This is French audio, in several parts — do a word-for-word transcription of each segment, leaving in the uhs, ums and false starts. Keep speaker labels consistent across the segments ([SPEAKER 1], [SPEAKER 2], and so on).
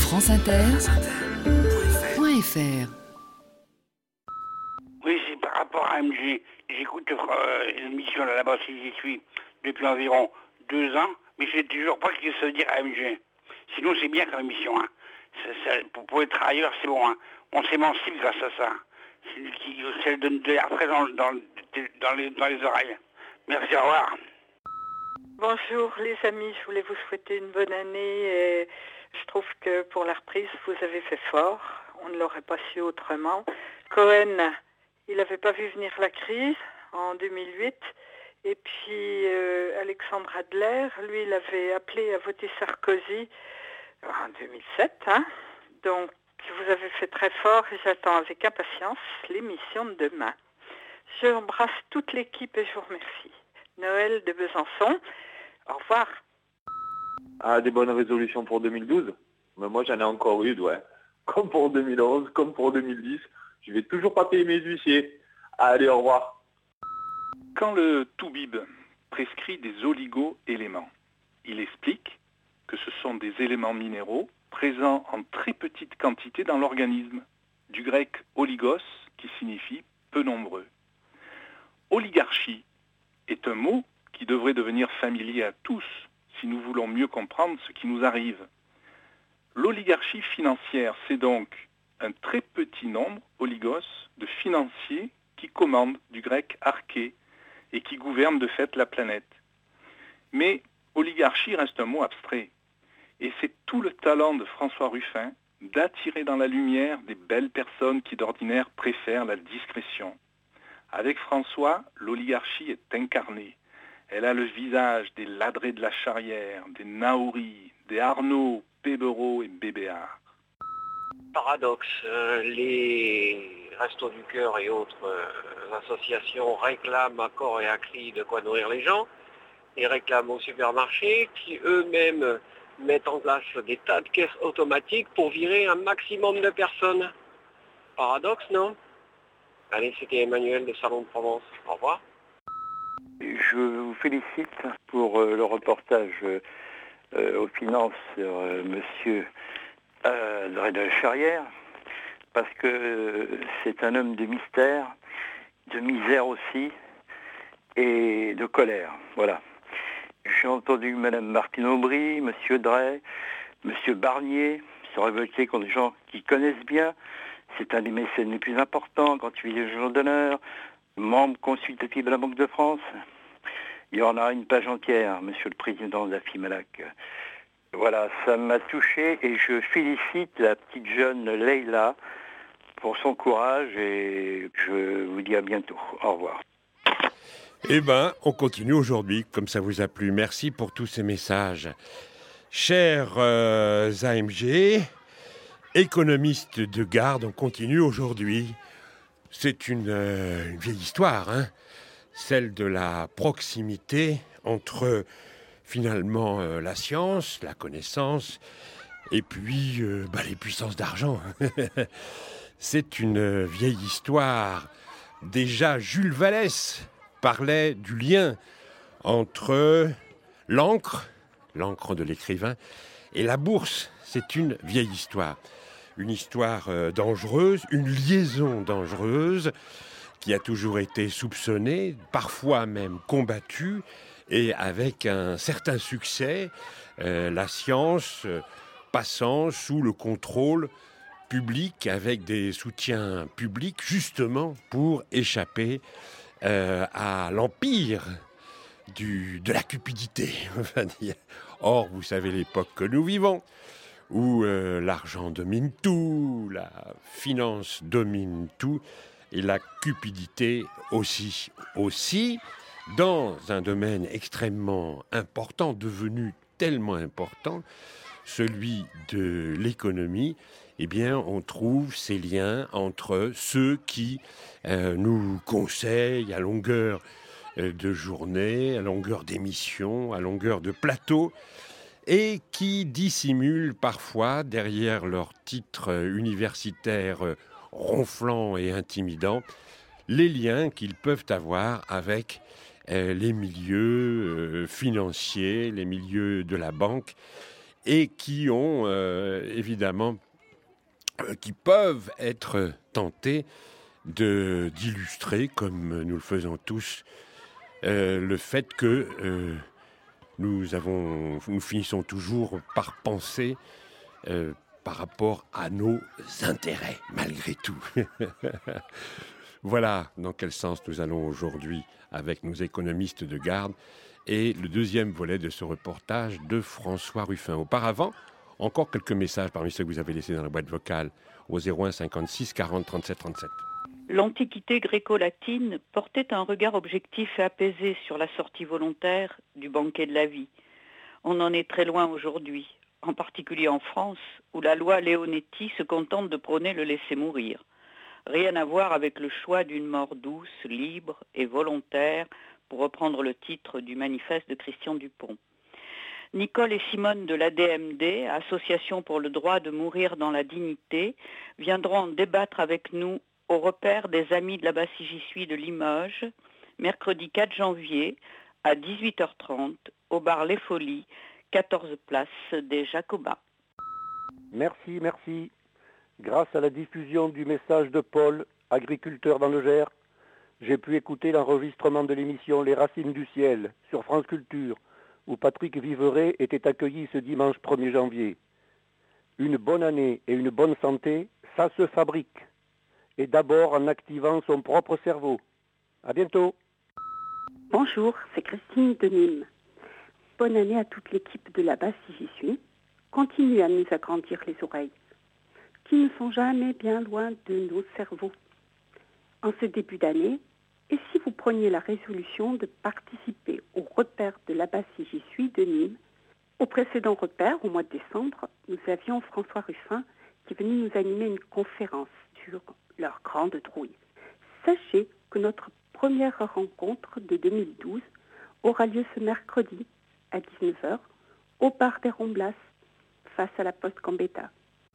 [SPEAKER 1] France Inter, point F R.
[SPEAKER 2] Oui, c'est par rapport à M G. J'écoute euh, l'émission là-bas, si j'y suis, depuis environ deux ans, mais je ne sais toujours pas ce que ça veut dire M G. Sinon, c'est bien comme émission. Hein. Ça, ça, pour, pour les travailleurs, c'est bon. Hein. On s'émancipe grâce à ça. C'est qui, ça donne de l'air frais dans, dans, dans, les, dans les oreilles. Merci, au revoir.
[SPEAKER 3] Bonjour les amis, je voulais vous souhaiter une bonne année et je trouve que pour la reprise, vous avez fait fort. On ne l'aurait pas su autrement. Cohen, il n'avait pas vu venir la crise en deux mille huit. Et puis euh, Alexandre Adler, lui, il avait appelé à voter Sarkozy en deux mille sept. Hein. Donc, vous avez fait très fort et j'attends avec impatience l'émission de demain. J'embrasse toute l'équipe et je vous remercie. Noël de Besançon, au revoir.
[SPEAKER 4] Ah, des bonnes résolutions pour deux mille douze? Mais moi, j'en ai encore eu, ouais. Comme pour deux mille onze, comme pour deux mille dix. Je vais toujours pas payer mes huissiers. Allez, au revoir.
[SPEAKER 5] Quand le Toubib prescrit des oligo-éléments, il explique que ce sont des éléments minéraux présents en très petite quantité dans l'organisme, du grec oligos qui signifie peu nombreux. Oligarchie est un mot qui devrait devenir familier à tous si nous voulons mieux comprendre ce qui nous arrive. L'oligarchie financière, c'est donc un très petit nombre, oligos, de financiers qui commandent, du grec arché, et qui gouvernent de fait la planète. Mais oligarchie reste un mot abstrait. Et c'est tout le talent de François Ruffin d'attirer dans la lumière des belles personnes qui d'ordinaire préfèrent la discrétion. Avec François, l'oligarchie est incarnée. Elle a le visage des Ladré de la Charrière, des Naouri, des Arnaud, Pébereau et Bébéard.
[SPEAKER 6] Paradoxe, euh, les Restos du Cœur et autres euh, associations réclament à corps et à cri de quoi nourrir les gens, et réclament aux supermarchés qui eux-mêmes mettent en place des tas de caisses automatiques pour virer un maximum de personnes. Paradoxe, non? Allez, c'était Emmanuel de Salon de Provence. Au revoir.
[SPEAKER 7] Je vous félicite pour euh, le reportage euh, euh, aux finances sur euh, monsieur euh, Ladré de la Charrière, parce que euh, c'est un homme de mystère, de misère aussi, et de colère. Voilà. J'ai entendu Madame Martine Aubry, Monsieur Drey, Monsieur Barnier se révolter contre des gens qui connaissent bien. C'est un des mécènes les plus importants quand tu vis le jour d'honneur, membre consultatif de la Banque de France. Il y en a une page entière, Monsieur le Président de la FIMALAC. Voilà, ça m'a touché et je félicite la petite jeune Leïla pour son courage et je vous dis à bientôt. Au revoir.
[SPEAKER 8] Eh ben, on continue aujourd'hui, comme ça vous a plu. Merci pour tous ces messages. Chers euh, A M G, économistes de garde, on continue aujourd'hui. C'est une, euh, une vieille histoire, hein, celle de la proximité entre, finalement, euh, la science, la connaissance, et puis euh, bah, les puissances d'argent. C'est une vieille histoire. Déjà, Jules Vallès parlait du lien entre l'encre, l'encre de l'écrivain, et la bourse. C'est une vieille histoire. Une histoire euh, dangereuse, une liaison dangereuse qui a toujours été soupçonnée, parfois même combattue, et avec un certain succès, euh, la science euh, passant sous le contrôle public, avec des soutiens publics, justement pour échapper euh, à l'empire du, de la cupidité, on va dire. Or, vous savez l'époque que nous vivons, où euh, l'argent domine tout, la finance domine tout, et la cupidité aussi. Aussi, dans un domaine extrêmement important, devenu tellement important, celui de l'économie, eh bien, on trouve ces liens entre ceux qui euh, nous conseillent à longueur euh, de journée, à longueur d'émissions, à longueur de plateaux, et qui dissimulent parfois, derrière leurs titres universitaires ronflants et intimidants, les liens qu'ils peuvent avoir avec euh, les milieux euh, financiers, les milieux de la banque, et qui ont euh, évidemment, euh, qui peuvent être tentés de, d'illustrer, comme nous le faisons tous, euh, le fait que euh, nous, avons, nous finissons toujours par penser euh, par rapport à nos intérêts, malgré tout. Voilà dans quel sens nous allons aujourd'hui avec nos économistes de garde et le deuxième volet de ce reportage de François Ruffin. Auparavant, encore quelques messages parmi ceux que vous avez laissés dans la boîte vocale au zéro un cinquante-six quarante trente-sept trente-sept.
[SPEAKER 9] L'Antiquité gréco-latine portait un regard objectif et apaisé sur la sortie volontaire du banquet de la vie. On en est très loin aujourd'hui, en particulier en France, où la loi Leonetti se contente de prôner le laisser mourir. Rien à voir avec le choix d'une mort douce, libre et volontaire, pour reprendre le titre du manifeste de Christian Dupont. Nicole et Simone de l'A D M D, Association pour le droit de mourir dans la dignité, viendront en débattre avec nous au repère des Amis de la Basse J'y suis de Limoges, mercredi quatre janvier à dix-huit heures trente, au bar Les Folies, quatorze place des Jacobins.
[SPEAKER 10] Merci, merci. Grâce à la diffusion du message de Paul, agriculteur dans le Gers, j'ai pu écouter l'enregistrement de l'émission Les Racines du Ciel sur France Culture, où Patrick Viveret était accueilli ce dimanche premier janvier. Une bonne année et une bonne santé, ça se fabrique. Et d'abord en activant son propre cerveau. À bientôt.
[SPEAKER 11] Bonjour, c'est Christine de Nîmes. Bonne année à toute l'équipe de la Basse J'y suis. Continuez à nous agrandir les oreilles, qui ne sont jamais bien loin de nos cerveaux. En ce début d'année, et si vous preniez la résolution de participer au repère de la Basse J'y suis de Nîmes, au précédent repère, au mois de décembre, nous avions François Ruffin qui est venu nous animer une conférence sur leur grande trouille. Sachez que notre première rencontre de deux mille douze aura lieu ce mercredi à dix-neuf heures au bar des Romblas, face à la poste Gambetta.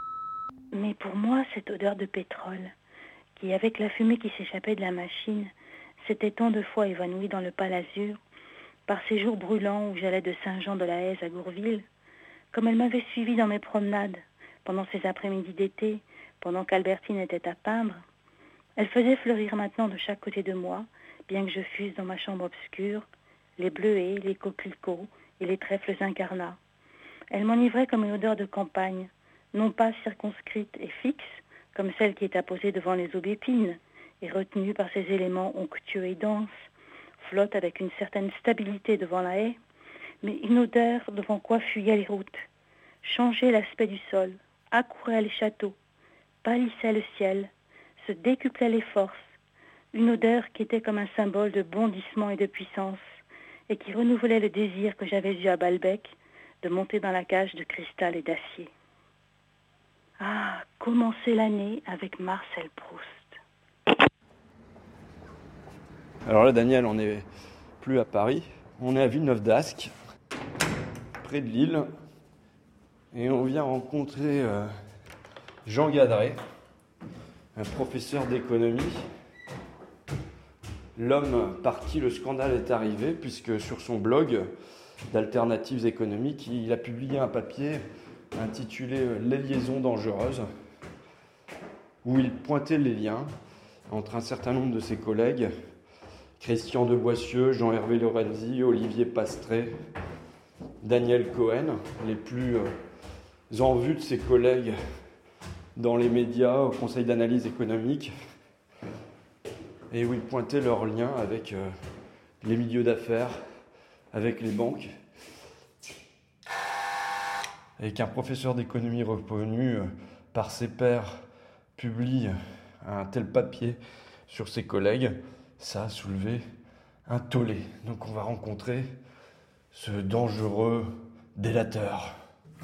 [SPEAKER 12] Mais pour moi, cette odeur de pétrole, qui avec la fumée qui s'échappait de la machine, s'était tant de fois évanouie dans le pâle azur, par ces jours brûlants où j'allais de Saint-Jean-de-la-Haise à Gourville, comme elle m'avait suivi dans mes promenades, pendant ces après-midi d'été, pendant qu'Albertine était à peindre, elle faisait fleurir maintenant de chaque côté de moi, bien que je fusse dans ma chambre obscure, les bleuets, les coquelicots et les trèfles incarnats. Elle m'enivrait comme une odeur de campagne, non pas circonscrite et fixe, comme celle qui est apposée devant les aubépines, et retenue par ces éléments onctueux et denses, flotte avec une certaine stabilité devant la haie, mais une odeur devant quoi fuyaient les routes, changeait l'aspect du sol, accourait les châteaux, pâlissait le ciel, se décuplait les forces, une odeur qui était comme un symbole de bondissement et de puissance, et qui renouvelait le désir que j'avais eu à Balbec de monter dans la cage de cristal et d'acier. Ah, commencer l'année avec Marcel Proust.
[SPEAKER 13] Alors là, Daniel, on n'est plus à Paris, on est à Villeneuve-d'Ascq, près de Lille, et on vient rencontrer euh, Jean Gadret, un professeur d'économie, l'homme par qui le scandale est arrivé, puisque sur son blog d'alternatives économiques, il a publié un papier intitulé « Les liaisons dangereuses », où il pointait les liens entre un certain nombre de ses collègues, Christian de Boissieu, Jean-Hervé Lorenzi, Olivier Pastré, Daniel Cohen, les plus en vue de ses collègues dans les médias, au Conseil d'analyse économique, et où il pointait leurs liens avec euh, les milieux d'affaires, avec les banques, et qu'un professeur d'économie reconnu euh, par ses pairs publie un tel papier sur ses collègues, ça a soulevé un tollé. Donc on va rencontrer ce dangereux délateur.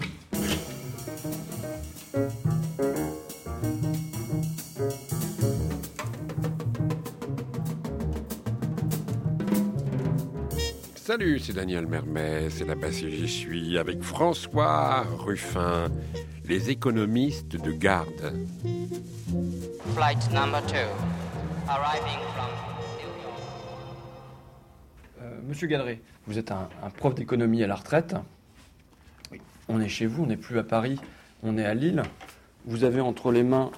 [SPEAKER 8] Salut, c'est Daniel Mermet, c'est la Basse J'y suis avec François Ruffin, les économistes de garde.
[SPEAKER 14] Flight number two, arriving from New York.
[SPEAKER 13] Euh, Monsieur Gadret, vous êtes un, un prof d'économie à la retraite.
[SPEAKER 15] Oui.
[SPEAKER 13] On est chez vous, on n'est plus à Paris, on est à Lille. Vous avez entre les mains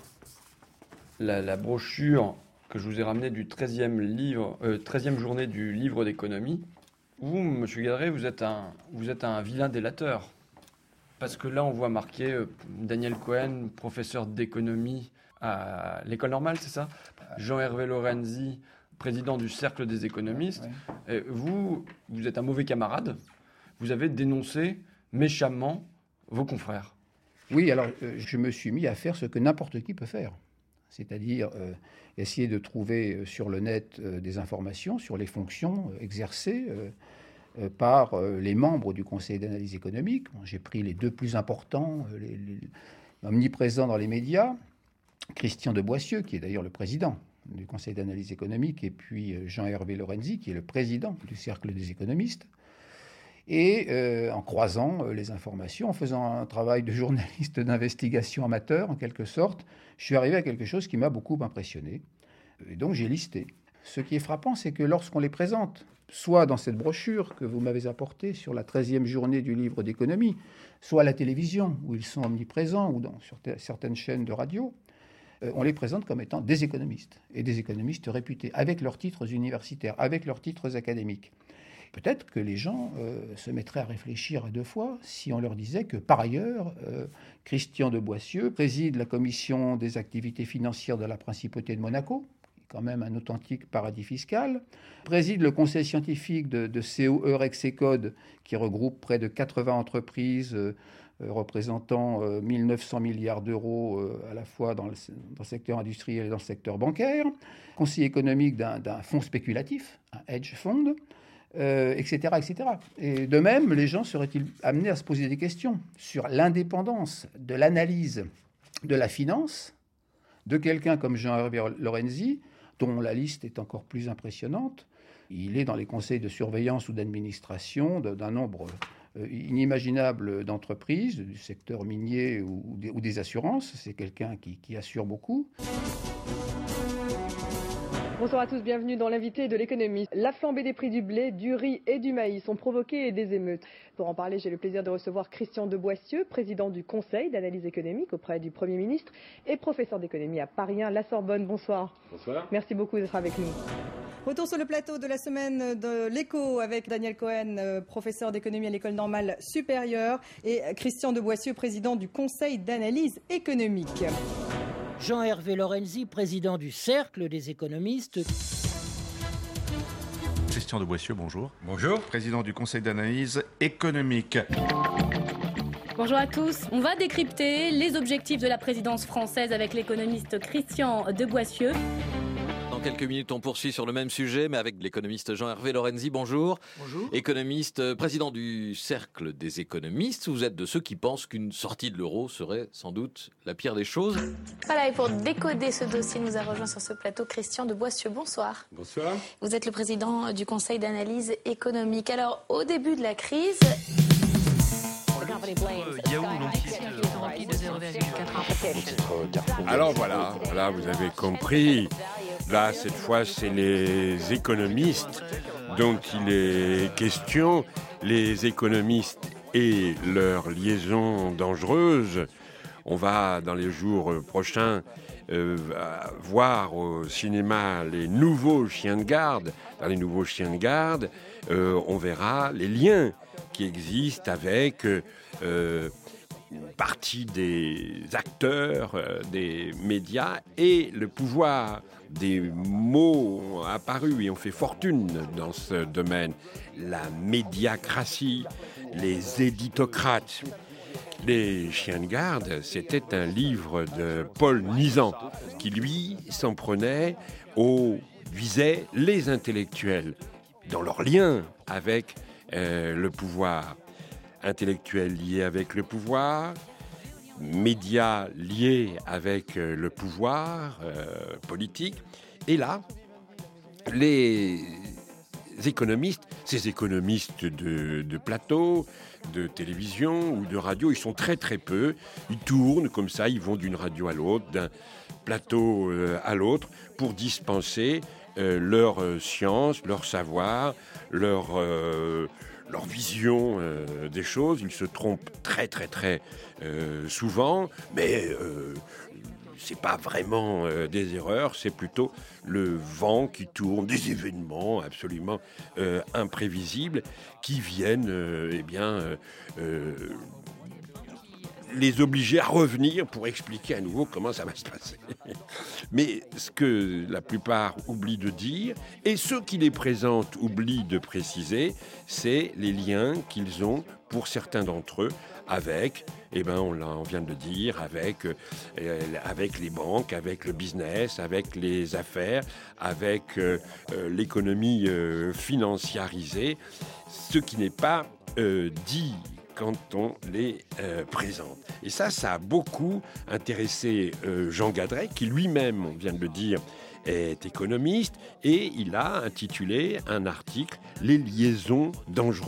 [SPEAKER 13] la, la brochure que je vous ai ramenée du treizième, livre, euh, treizième journée du livre d'économie. Vous, M. Gadret, vous êtes un, vous êtes un vilain délateur. Parce que là, on voit marqué euh, Daniel Cohen, professeur d'économie à l'École normale, c'est ça ? Jean-Hervé Lorenzi, président du Cercle des économistes. Ouais. Et vous, vous êtes un mauvais camarade. Vous avez dénoncé méchamment vos confrères.
[SPEAKER 15] Oui, alors euh, je me suis mis à faire ce que n'importe qui peut faire. C'est-à-dire euh, essayer de trouver euh, sur le net euh, des informations sur les fonctions euh, exercées euh, euh, par euh, les membres du Conseil d'analyse économique. Bon, j'ai pris les deux plus importants, euh, les, les, omniprésents dans les médias, Christian de Boissieu, qui est d'ailleurs le président du Conseil d'analyse économique, et puis euh, Jean-Hervé Lorenzi, qui est le président du Cercle des économistes. Et euh, en croisant euh, les informations, en faisant un travail de journaliste d'investigation amateur, en quelque sorte, je suis arrivé à quelque chose qui m'a beaucoup impressionné. Et donc j'ai listé. Ce qui est frappant, c'est que lorsqu'on les présente, soit dans cette brochure que vous m'avez apportée sur la treizième journée du livre d'économie, soit à la télévision, où ils sont omniprésents, ou dans, sur t- certaines chaînes de radio, euh, on les présente comme étant des économistes, et des économistes réputés, avec leurs titres universitaires, avec leurs titres académiques. Peut-être que les gens euh, se mettraient à réfléchir à deux fois si on leur disait que, par ailleurs, euh, Christian de Boissieu préside la commission des activités financières de la Principauté de Monaco, qui est quand même un authentique paradis fiscal, préside le conseil scientifique de, de C O E Rexecode, qui regroupe près de quatre-vingts entreprises euh, représentant euh, mille neuf cents milliards d'euros euh, à la fois dans le, dans le secteur industriel et dans le secteur bancaire, conseiller économique d'un, d'un fonds spéculatif, un hedge fund, Euh, et cetera, et cetera. Et de même, les gens seraient-ils amenés à se poser des questions sur l'indépendance de l'analyse de la finance de quelqu'un comme Jean-Hervé Lorenzi, dont la liste est encore plus impressionnante. Il est dans les conseils de surveillance ou d'administration d'un nombre euh, inimaginable d'entreprises, du secteur minier ou, ou, des, ou des assurances. C'est quelqu'un qui, qui assure beaucoup.
[SPEAKER 16] Bonsoir à tous, bienvenue dans l'invité de l'économie. La flambée des prix du blé, du riz et du maïs ont provoqué des émeutes. Pour en parler, j'ai le plaisir de recevoir Christian de Boissieu, président du Conseil d'analyse économique auprès du Premier ministre et professeur d'économie à Paris un, la Sorbonne. Bonsoir.
[SPEAKER 17] Bonsoir.
[SPEAKER 16] Merci beaucoup d'être avec nous. Retour sur le plateau de la semaine de l'Écho avec Daniel Cohen, professeur d'économie à l'École normale supérieure, et Christian de Boissieu, président du Conseil d'analyse économique.
[SPEAKER 18] Jean-Hervé Lorenzi, président du Cercle des économistes.
[SPEAKER 19] Christian de Boissieu, bonjour.
[SPEAKER 17] Bonjour.
[SPEAKER 19] Président du Conseil d'analyse économique.
[SPEAKER 20] Bonjour à tous. On va décrypter les objectifs de la présidence française avec l'économiste Christian de Boissieu.
[SPEAKER 21] Dans quelques minutes, on poursuit sur le même sujet, mais avec l'économiste Jean-Hervé Lorenzi. Bonjour.
[SPEAKER 17] Bonjour.
[SPEAKER 21] Économiste, président du Cercle des économistes. Vous êtes de ceux qui pensent qu'une sortie de l'euro serait sans doute la pire des choses.
[SPEAKER 20] Voilà, et pour décoder ce dossier, nous a rejoint sur ce plateau Christian de Boissieu. Bonsoir.
[SPEAKER 17] Bonsoir.
[SPEAKER 20] Vous êtes le président du Conseil d'analyse économique. Alors, au début de la crise...
[SPEAKER 8] Alors voilà, voilà, vous avez compris. Là, cette fois, c'est les économistes dont il est question. Les économistes et leurs liaisons dangereuses. On va, dans les jours prochains, euh, voir au cinéma les nouveaux chiens de garde. Dans les nouveaux chiens de garde, euh, on verra les liens qui existent avec euh, une partie des acteurs, euh, des médias et le pouvoir. Des mots apparus et ont fait fortune dans ce domaine. La médiacratie, les éditocrates. Les chiens de garde, c'était un livre de Paul Nizan qui, lui, s'en prenait aux, visait les intellectuels dans leur lien avec euh, le pouvoir. Intellectuels liés avec le pouvoir, médias liés avec euh, le pouvoir euh, politique. Et là, les économistes, ces économistes de, de plateau, de télévision ou de radio, ils sont très très peu. Ils tournent comme ça, ils vont d'une radio à l'autre, d'un plateau euh, à l'autre pour dispenser euh, leur euh, science, leur savoir, leur, euh, leur vision euh, des choses. Ils se trompent très très très euh, souvent, mais euh, c'est pas vraiment euh, des erreurs, c'est plutôt le vent qui tourne, des événements absolument euh, imprévisibles qui viennent euh, eh bien, euh, euh, les obliger à revenir pour expliquer à nouveau comment ça va se passer. Mais ce que la plupart oublient de dire, et ceux qui les présentent oublient de préciser, c'est les liens qu'ils ont, pour certains d'entre eux, avec, eh ben on, l'a, on vient de le dire, avec, euh, avec les banques, avec le business, avec les affaires, avec euh, euh, l'économie euh, financiarisée, ce qui n'est pas euh, dit quand on les euh, présente. Et ça, ça a beaucoup intéressé euh, Jean Gadret, qui lui-même, on vient de le dire, est économiste, et il a intitulé un article « Les liaisons dangereuses ».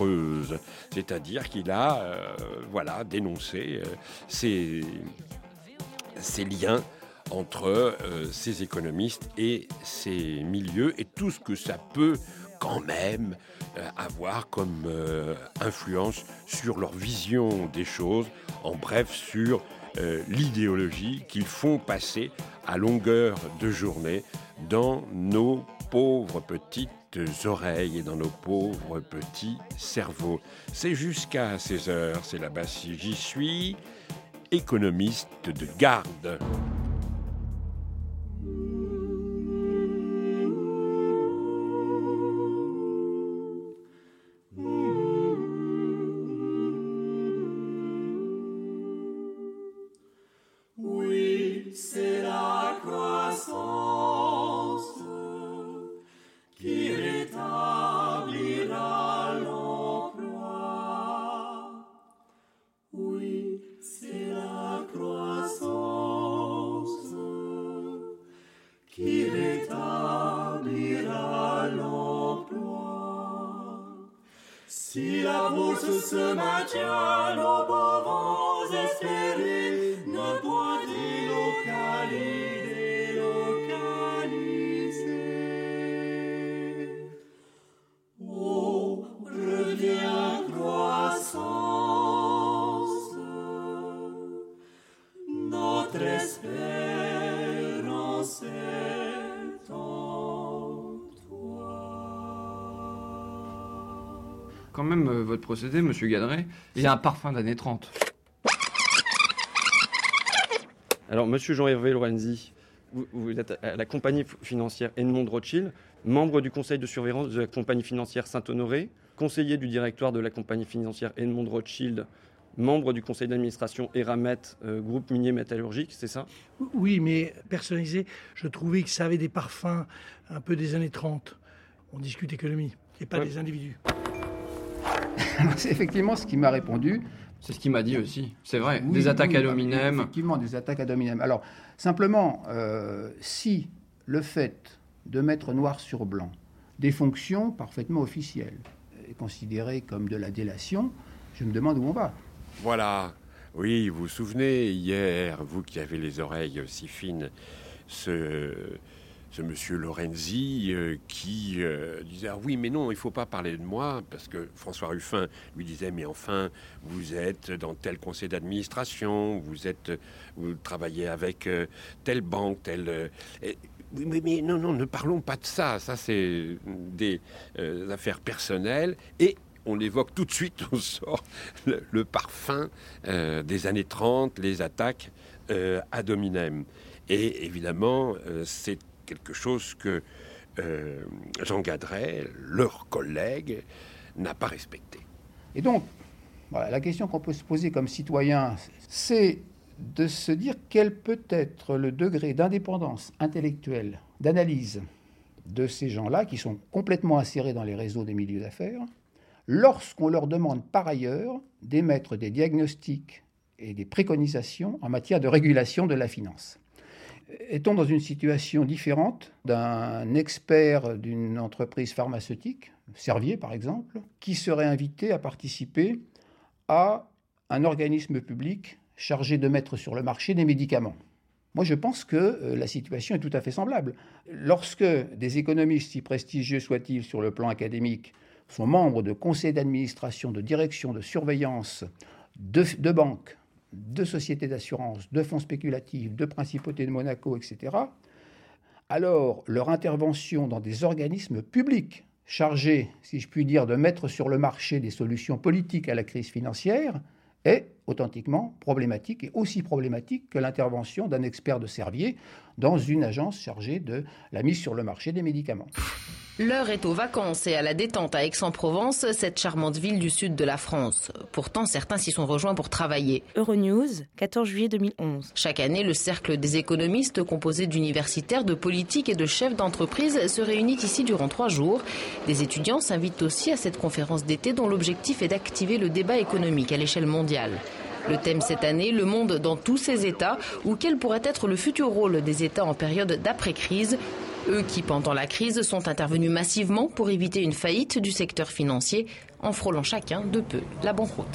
[SPEAKER 8] C'est-à-dire qu'il a euh, voilà, dénoncé euh, ces, ces liens entre euh, ces économistes et ces milieux, et tout ce que ça peut quand même euh, avoir comme euh, influence sur leur vision des choses, en bref sur euh, l'idéologie qu'ils font passer à longueur de journée dans nos pauvres petites oreilles et dans nos pauvres petits cerveaux. C'est jusqu'à seize heures, c'est là-bas si j'y suis, économiste de garde.
[SPEAKER 17] Si la bourse se maintient, nous pouvons espérer ne point délocaliser, délocaliser. Oh, reviens croissance, notre espérance est en toi.
[SPEAKER 13] Quand même, euh, votre procédé, monsieur Gadret, il y a un parfum d'années trente. Alors, monsieur Jean-Hervé Lorenzi, vous, vous êtes à la compagnie financière Edmond Rothschild, membre du conseil de surveillance de la compagnie financière Saint-Honoré, conseiller du directoire de la compagnie financière Edmond Rothschild, membre du conseil d'administration Eramet, euh, groupe minier métallurgique, c'est ça?
[SPEAKER 22] Oui, mais personnalisé, je trouvais que ça avait des parfums un peu des années trente. On discute économie, et pas ouais. des individus.
[SPEAKER 15] C'est effectivement ce qui m'a répondu.
[SPEAKER 13] C'est ce qu'il m'a dit aussi, c'est vrai.
[SPEAKER 15] Oui,
[SPEAKER 13] des attaques
[SPEAKER 15] oui,
[SPEAKER 13] ad hominem.
[SPEAKER 15] Effectivement, des attaques ad hominem. Alors, simplement, euh, si le fait de mettre noir sur blanc des fonctions parfaitement officielles est considéré comme de la délation, je me demande où on va.
[SPEAKER 8] Voilà. Oui, vous vous souvenez, hier, vous qui avez les oreilles si fines, ce... ce monsieur Lorenzi euh, qui euh, disait ah, « Oui, mais non, il ne faut pas parler de moi », parce que François Ruffin lui disait « Mais enfin, vous êtes dans tel conseil d'administration, vous, êtes, vous travaillez avec euh, telle banque, telle... Euh, et, mais, mais non, non, ne parlons pas de ça, ça c'est des euh, affaires personnelles. » Et on évoque tout de suite, on sort le, le parfum euh, des années trente, les attaques euh, ad hominem. Et évidemment, euh, c'est quelque chose que euh, Jean Gadret, leur collègue, n'a pas respecté.
[SPEAKER 15] Et donc, voilà, la question qu'on peut se poser comme citoyen, c'est de se dire quel peut être le degré d'indépendance intellectuelle, d'analyse de ces gens-là qui sont complètement insérés dans les réseaux des milieux d'affaires, lorsqu'on leur demande par ailleurs d'émettre des diagnostics et des préconisations en matière de régulation de la finance. Est-on dans une situation différente d'un expert d'une entreprise pharmaceutique, Servier par exemple, qui serait invité à participer à un organisme public chargé de mettre sur le marché des médicaments? Moi, je pense que la situation est tout à fait semblable. Lorsque des économistes, si prestigieux soient-ils sur le plan académique, sont membres de conseils d'administration, de direction, de surveillance, de, de banques, de sociétés d'assurance, de fonds spéculatifs, de principautés de Monaco, et cetera, alors leur intervention dans des organismes publics chargés, si je puis dire, de mettre sur le marché des solutions politiques à la crise financière est authentiquement problématique et aussi problématique que l'intervention d'un expert de Servier dans une agence chargée de la mise sur le marché des médicaments.
[SPEAKER 1] L'heure est aux vacances et à la détente à Aix-en-Provence, cette charmante ville du sud de la France. Pourtant, certains s'y sont rejoints pour travailler.
[SPEAKER 2] Euronews, quatorze juillet deux mille onze.
[SPEAKER 1] Chaque année, le cercle des économistes, composé d'universitaires, de politiques et de chefs d'entreprise, se réunit ici durant trois jours. Des étudiants s'invitent aussi à cette conférence d'été dont l'objectif est d'activer le débat économique à l'échelle mondiale. Le thème cette année, le monde dans tous ses états, ou quel pourrait être le futur rôle des États en période d'après-crise. Eux qui, pendant la crise, sont intervenus massivement pour éviter une faillite du secteur financier, en frôlant chacun de peu la banqueroute.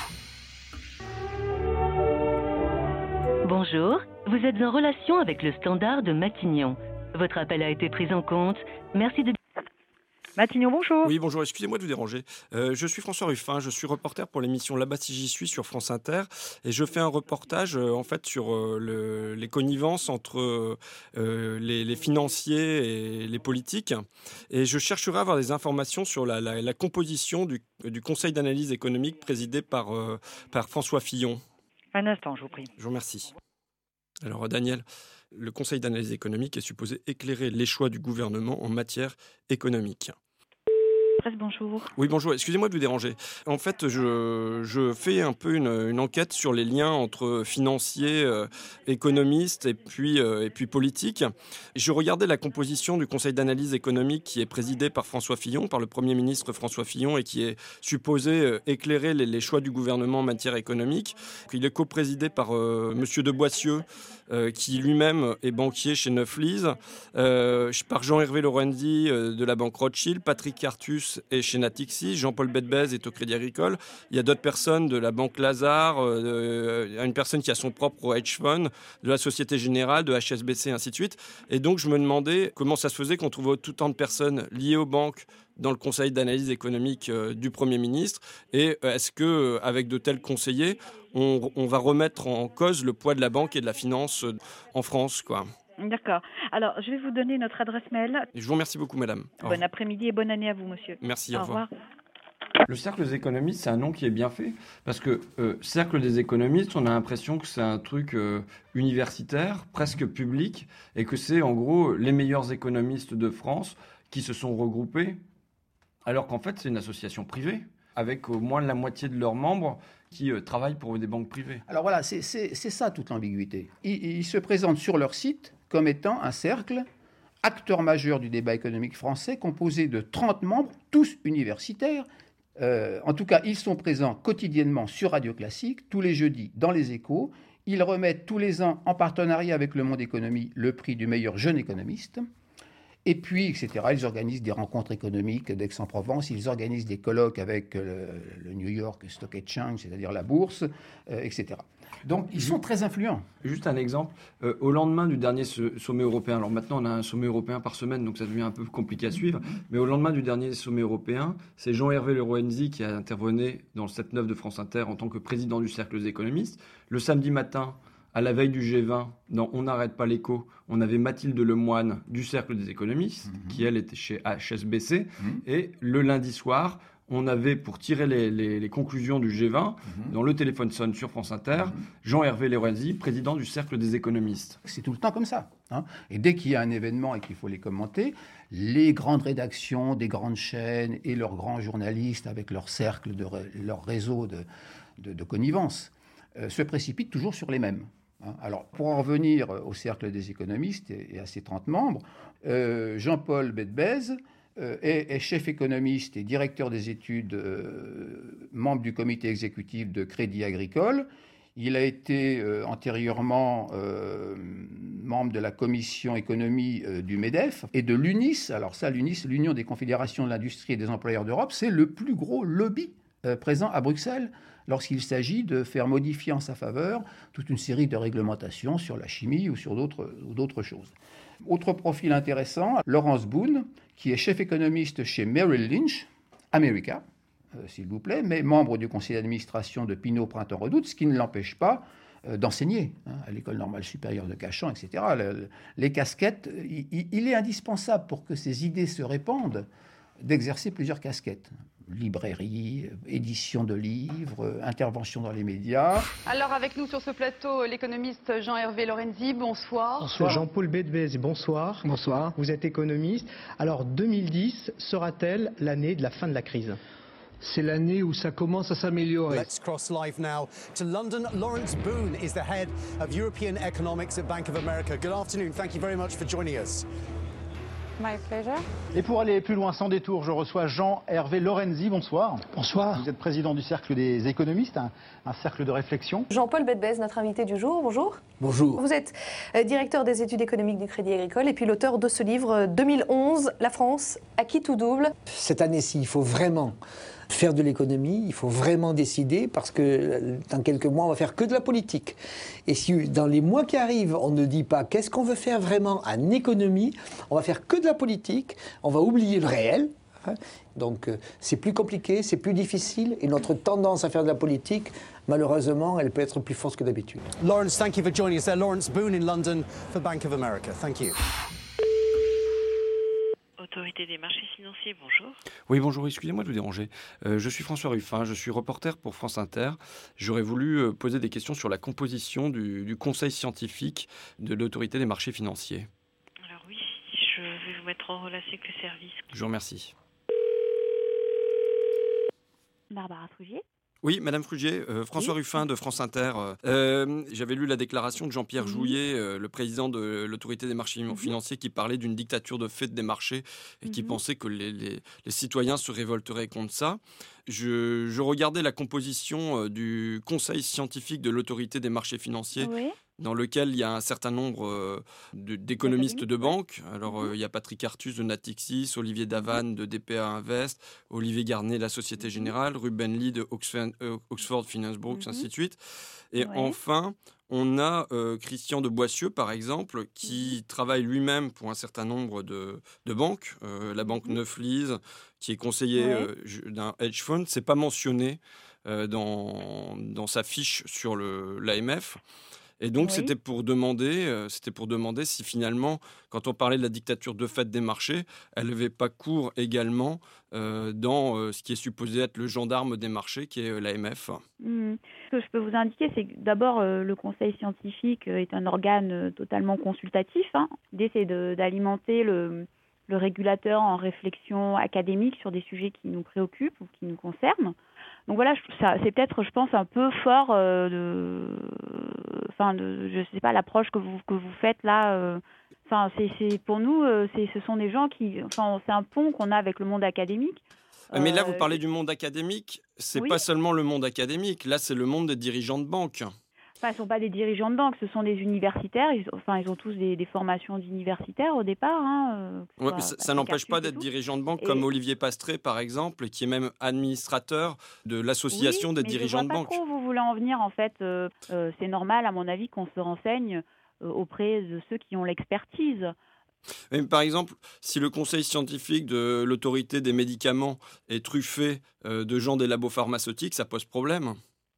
[SPEAKER 23] Bonjour, vous êtes en relation avec le standard de Matignon. Votre appel a été pris en compte. Merci de...
[SPEAKER 24] Matignon, bonjour.
[SPEAKER 13] Oui, bonjour, excusez-moi de vous déranger. Euh, je suis François Ruffin, je suis reporter pour l'émission Là-bas si j'y suis sur France Inter et je fais un reportage euh, en fait sur euh, le, les connivences entre euh, les, les financiers et les politiques et je chercherai à avoir des informations sur la, la, la composition du, du Conseil d'analyse économique présidé par, euh, par François Fillon.
[SPEAKER 24] Un instant, je vous prie.
[SPEAKER 13] Je vous remercie. Alors Daniel, le Conseil d'analyse économique est supposé éclairer les choix du gouvernement en matière économique.
[SPEAKER 24] Bonjour.
[SPEAKER 13] Oui, bonjour. Excusez-moi de vous déranger. En fait, je, je fais un peu une, une enquête sur les liens entre financiers, euh, économistes et puis, euh, et puis politiques. Je regardais la composition du Conseil d'analyse économique qui est présidé par François Fillon, par le Premier ministre François Fillon, et qui est supposé euh, éclairer les, les choix du gouvernement en matière économique. Il est coprésidé par euh, Monsieur de Boissieu, euh, qui lui-même est banquier chez Neuflize, euh, par Jean-Hervé Lorenzi euh, de la banque Rothschild, Patrick Artus est chez Natixis, Jean-Paul Bedbez est au Crédit Agricole. Il y a d'autres personnes de la banque Lazare, euh, une personne qui a son propre hedge fund, de la Société Générale, de H S B C, ainsi de suite. Et donc je me demandais comment ça se faisait qu'on trouvait autant de personnes liées aux banques dans le conseil d'analyse économique euh, du Premier ministre. Et euh, est-ce que, avec de tels conseillers, on, on va remettre en cause le poids de la banque et de la finance euh, en France, quoi.
[SPEAKER 24] D'accord. Alors, je vais vous donner notre adresse mail.
[SPEAKER 13] Je vous remercie beaucoup, madame.
[SPEAKER 24] Bon après-midi et bonne année à vous, monsieur.
[SPEAKER 13] Merci, au, au revoir. revoir. Le cercle des économistes, c'est un nom qui est bien fait, parce que euh, cercle des économistes, on a l'impression que c'est un truc euh, universitaire, presque public, et que c'est en gros les meilleurs économistes de France qui se sont regroupés, alors qu'en fait c'est une association privée, avec au moins la moitié de leurs membres qui euh, travaillent pour des banques privées.
[SPEAKER 15] Alors voilà, c'est, c'est, c'est ça toute l'ambiguïté. Ils, ils se présentent sur leur site comme étant un cercle, acteur majeur du débat économique français, composé de trente membres, tous universitaires. Euh, en tout cas, ils sont présents quotidiennement sur Radio Classique, tous les jeudis dans les Échos. Ils remettent tous les ans, en partenariat avec Le Monde Économie, le prix du meilleur jeune économiste. Et puis, et cetera, ils organisent des rencontres économiques d'Aix-en-Provence, ils organisent des colloques avec le, le New York Stock Exchange, c'est-à-dire la bourse, euh, et cetera. Donc, ils sont très influents.
[SPEAKER 13] Juste un exemple, euh, au lendemain du dernier sommet européen, alors maintenant on a un sommet européen par semaine, donc ça devient un peu compliqué à suivre, mais au lendemain du dernier sommet européen, c'est Jean-Hervé Lorenzi qui a intervenu dans le sept neuf de France Inter en tant que président du cercle des économistes. Le samedi matin, à la veille du G vingt, dans On n'arrête pas l'écho, on avait Mathilde Lemoine du Cercle des économistes, mmh. qui elle était chez H S B C. Mmh. Et le lundi soir, on avait, pour tirer les, les, les conclusions du G vingt, mmh. dans Le téléphone sonne sur France Inter, mmh. Jean-Hervé Lorenzi, président du Cercle des économistes.
[SPEAKER 15] C'est tout le temps comme ça. Hein. Et dès qu'il y a un événement et qu'il faut les commenter, les grandes rédactions des grandes chaînes et leurs grands journalistes avec leur cercle, de, leur réseau de, de, de connivence, euh, se précipitent toujours sur les mêmes. Alors, pour en revenir au cercle des économistes et à ses trente membres, euh, Jean-Paul Bedbez euh, est, est chef économiste et directeur des études, euh, membre du comité exécutif de Crédit Agricole. Il a été euh, antérieurement euh, membre de la commission économie euh, du MEDEF et de l'U N I S. Alors ça, l'U N I S, l'Union des confédérations de l'industrie et des employeurs d'Europe, c'est le plus gros lobby euh, présent à Bruxelles lorsqu'il s'agit de faire modifier en sa faveur toute une série de réglementations sur la chimie ou sur d'autres, ou d'autres choses. Autre profil intéressant, Laurence Boone, qui est chef économiste chez Merrill Lynch, America, euh, s'il vous plaît, mais membre du conseil d'administration de Pinot Printemps Redoute, ce qui ne l'empêche pas euh, d'enseigner hein, à l'École normale supérieure de Cachan, et cetera. Le, le, les casquettes, il, il est indispensable pour que ces idées se répandent d'exercer plusieurs casquettes. Librairie, édition de livres, intervention dans les médias.
[SPEAKER 3] Alors avec nous sur ce plateau, l'économiste Jean-Hervé Lorenzi, bonsoir.
[SPEAKER 4] Bonsoir. Jean-Paul Bedbez, bonsoir. Bonsoir. Vous êtes économiste. Alors deux mille dix sera-t-elle l'année de la fin de la crise ?
[SPEAKER 5] C'est l'année où ça commence à s'améliorer.
[SPEAKER 6] Let's cross live now to London. Lawrence Boone is the head of European Economics at Bank of America. Good afternoon. Thank you very much for joining us.
[SPEAKER 3] My pleasure.
[SPEAKER 25] Et pour aller plus loin sans détour, je reçois Jean-Hervé Lorenzi. Bonsoir.
[SPEAKER 5] Bonsoir.
[SPEAKER 25] Vous êtes président du Cercle des économistes, un, un cercle de réflexion.
[SPEAKER 26] Jean-Paul Bedbez, notre invité du jour. Bonjour.
[SPEAKER 5] Bonjour.
[SPEAKER 26] Vous êtes euh, directeur des études économiques du Crédit Agricole et puis l'auteur de ce livre euh, deux mille onze, La France, à qui tout double.
[SPEAKER 5] Cette année-ci, il faut vraiment faire de l'économie, il faut vraiment décider parce que dans quelques mois, on va faire que de la politique. Et si dans les mois qui arrivent, on ne dit pas qu'est-ce qu'on veut faire vraiment en économie, on va faire que de la politique, on va oublier le réel. Hein. Donc euh, c'est plus compliqué, c'est plus difficile et notre tendance à faire de la politique, malheureusement, elle peut être plus forte que d'habitude.
[SPEAKER 6] Lawrence, thank you for joining us there. Lawrence Boone in London for Bank of America. Thank you.
[SPEAKER 27] Autorité des marchés financiers, bonjour.
[SPEAKER 13] Oui, bonjour, excusez-moi de vous déranger. Euh, je suis François Ruffin, je suis reporter pour France Inter. J'aurais voulu euh, poser des questions sur la composition du, du conseil scientifique de l'autorité des marchés financiers.
[SPEAKER 27] Alors oui, je vais vous mettre en relation avec le service.
[SPEAKER 13] Je vous remercie.
[SPEAKER 24] Barbara Frugier.
[SPEAKER 13] Oui, Madame Frugier, euh, François oui. Ruffin de France Inter. Euh, j'avais lu la déclaration de Jean-Pierre mmh. Jouillet, euh, le président de l'autorité des marchés mmh. financiers, qui parlait d'une dictature de fait des marchés et mmh. qui pensait que les, les, les citoyens se révolteraient contre ça. Je, je regardais la composition euh, du conseil scientifique de l'autorité des marchés financiers. Oui. Dans lequel il y a un certain nombre euh, de, d'économistes de banque. Alors, euh, il y a Patrick Artus de Natixis, Olivier Davanne de D P A Invest, Olivier Garnet de la Société Générale, Ruben Lee de Oxford, euh, Oxford Finance Brooks, mm-hmm. ainsi de suite. Et ouais. enfin, on a euh, Christian de Boissieu, par exemple, qui mm-hmm. travaille lui-même pour un certain nombre de, de banques. Euh, la banque mm-hmm. Neuflize, qui est conseiller ouais. euh, d'un hedge fund. Ce n'est pas mentionné euh, dans, dans sa fiche sur le, l'A M F. Et donc, oui. c'était, pour demander, euh, c'était pour demander si finalement, quand on parlait de la dictature de fait des marchés, elle n'avait pas cours également euh, dans euh, ce qui est supposé être le gendarme des marchés, qui est euh, l'A M F.
[SPEAKER 24] Mmh. Ce que je peux vous indiquer, c'est que d'abord, euh, le conseil scientifique est un organe euh, totalement consultatif. Hein. L'idée, c'est de, d'alimenter le, le régulateur en réflexion académique sur des sujets qui nous préoccupent ou qui nous concernent. Donc voilà, ça, c'est peut-être, je pense, un peu fort euh, de, enfin, de, je sais pas, l'approche que vous que vous faites là. Euh, enfin, c'est, c'est pour nous, euh, c'est, ce sont des gens qui, enfin, c'est un pont qu'on a avec le monde académique.
[SPEAKER 13] Mais là, vous parlez du monde académique. C'est oui. pas seulement le monde académique. Là, c'est le monde des dirigeants de banque.
[SPEAKER 24] Enfin, ce ne sont pas des dirigeants de banque, ce sont des universitaires. Ils, enfin, ils ont tous des, des formations d'universitaires au départ. Hein,
[SPEAKER 13] ouais, soit, ça, ça n'empêche pas d'être dirigeant de banque, et... comme Olivier Pastré, par exemple, qui est même administrateur de l'association oui, des dirigeants de banque.
[SPEAKER 24] Je ne vois pas trop où vous voulez en venir, en fait. Euh, euh, c'est normal, à mon avis, qu'on se renseigne euh, auprès de ceux qui ont l'expertise.
[SPEAKER 13] Mais par exemple, si le conseil scientifique de l'autorité des médicaments est truffé euh, de gens des labos pharmaceutiques, ça pose problème.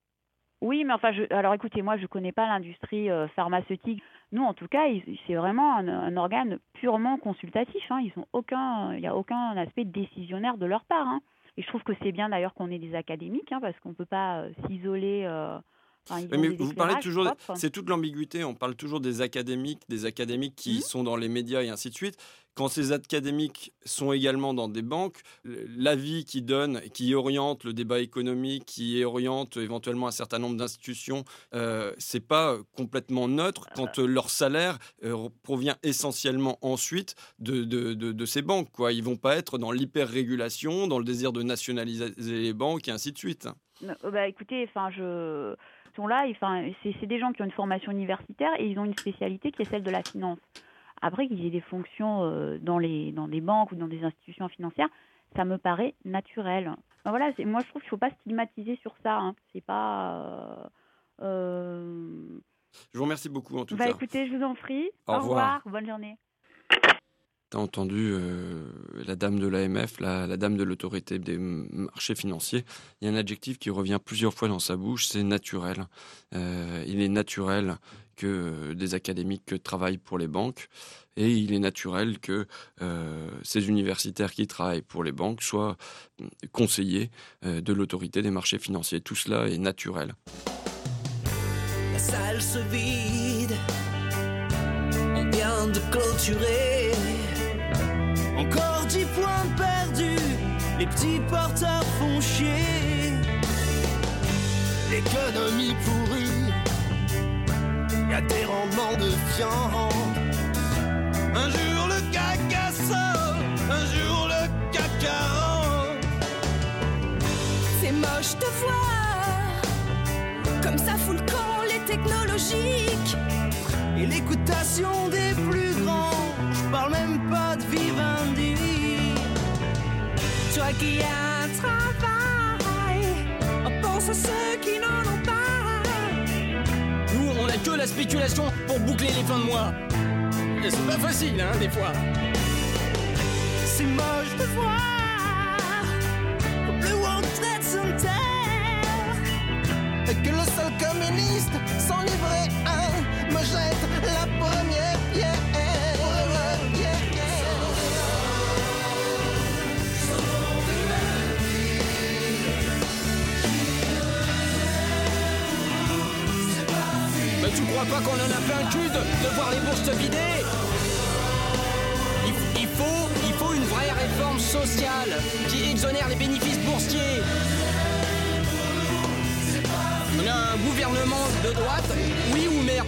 [SPEAKER 24] Oui, mais enfin, je, alors écoutez, moi, je ne connais pas l'industrie euh, pharmaceutique. Nous, en tout cas, il, c'est vraiment un, un organe purement consultatif. Hein. Ils ont aucun, il n'y a aucun aspect décisionnaire de leur part. Hein. Et je trouve que c'est bien d'ailleurs qu'on ait des académiques, hein, parce qu'on ne peut pas euh, s'isoler. Euh, Enfin,
[SPEAKER 13] mais vous parlez toujours, propres. C'est toute l'ambiguïté, on parle toujours des académiques, des académiques qui mmh. sont dans les médias et ainsi de suite. Quand ces académiques sont également dans des banques, l'avis qu'ils donnent, qui oriente le débat économique, qui oriente éventuellement un certain nombre d'institutions, euh, c'est pas complètement neutre quand euh, leur salaire euh, provient essentiellement ensuite de, de, de, de ces banques, quoi. Ils vont pas être dans l'hyper-régulation, dans le désir de nationaliser les banques et ainsi de suite.
[SPEAKER 24] Bah, écoutez, enfin, je... sont là, enfin, c'est, c'est des gens qui ont une formation universitaire et ils ont une spécialité qui est celle de la finance. Après, qu'ils aient des fonctions euh, dans, les, dans des banques ou dans des institutions financières, ça me paraît naturel. Ben voilà, c'est, moi, je trouve qu'il ne faut pas stigmatiser sur ça. Hein. C'est pas... Euh, euh...
[SPEAKER 13] Je vous remercie beaucoup, en tout
[SPEAKER 24] bah,
[SPEAKER 13] cas.
[SPEAKER 24] Écoutez, je vous en prie.
[SPEAKER 13] Au, Au revoir.
[SPEAKER 24] revoir. Bonne journée.
[SPEAKER 13] Tu as entendu euh, la dame de l'A M F, la, la dame de l'autorité des marchés financiers. Il y a un adjectif qui revient plusieurs fois dans sa bouche, c'est naturel. Euh, il est naturel que des académiques travaillent pour les banques et il est naturel que euh, ces universitaires qui travaillent pour les banques soient conseillers euh, de l'autorité des marchés financiers. Tout cela est naturel.
[SPEAKER 7] La salle se vide, on vient de clôturer. Encore dix points perdus, les petits porteurs font chier. L'économie pourrie, y'a des rendements de fiant. Un jour le C A C sort, un jour le C A C quarante.
[SPEAKER 9] C'est moche de voir comme ça fout le camp les technologiques
[SPEAKER 7] et l'écoutation des plus grands. Je parle même pas de Vivendi.
[SPEAKER 9] Toi qui as un travail, on pense à ceux qui n'en ont pas.
[SPEAKER 10] Nous, on a que la spéculation pour boucler les fins de mois. Et c'est pas facile, hein, des fois.
[SPEAKER 7] C'est moche de voir comme le World Trade Center et que le seul communiste sans livrer un me jette la première pierre.
[SPEAKER 10] Mais tu crois pas qu'on en a plein le cul de, de voir les bourses se vider? il, il, faut, il faut une vraie réforme sociale qui exonère les bénéfices boursiers. On a un gouvernement de droite, oui ou merde?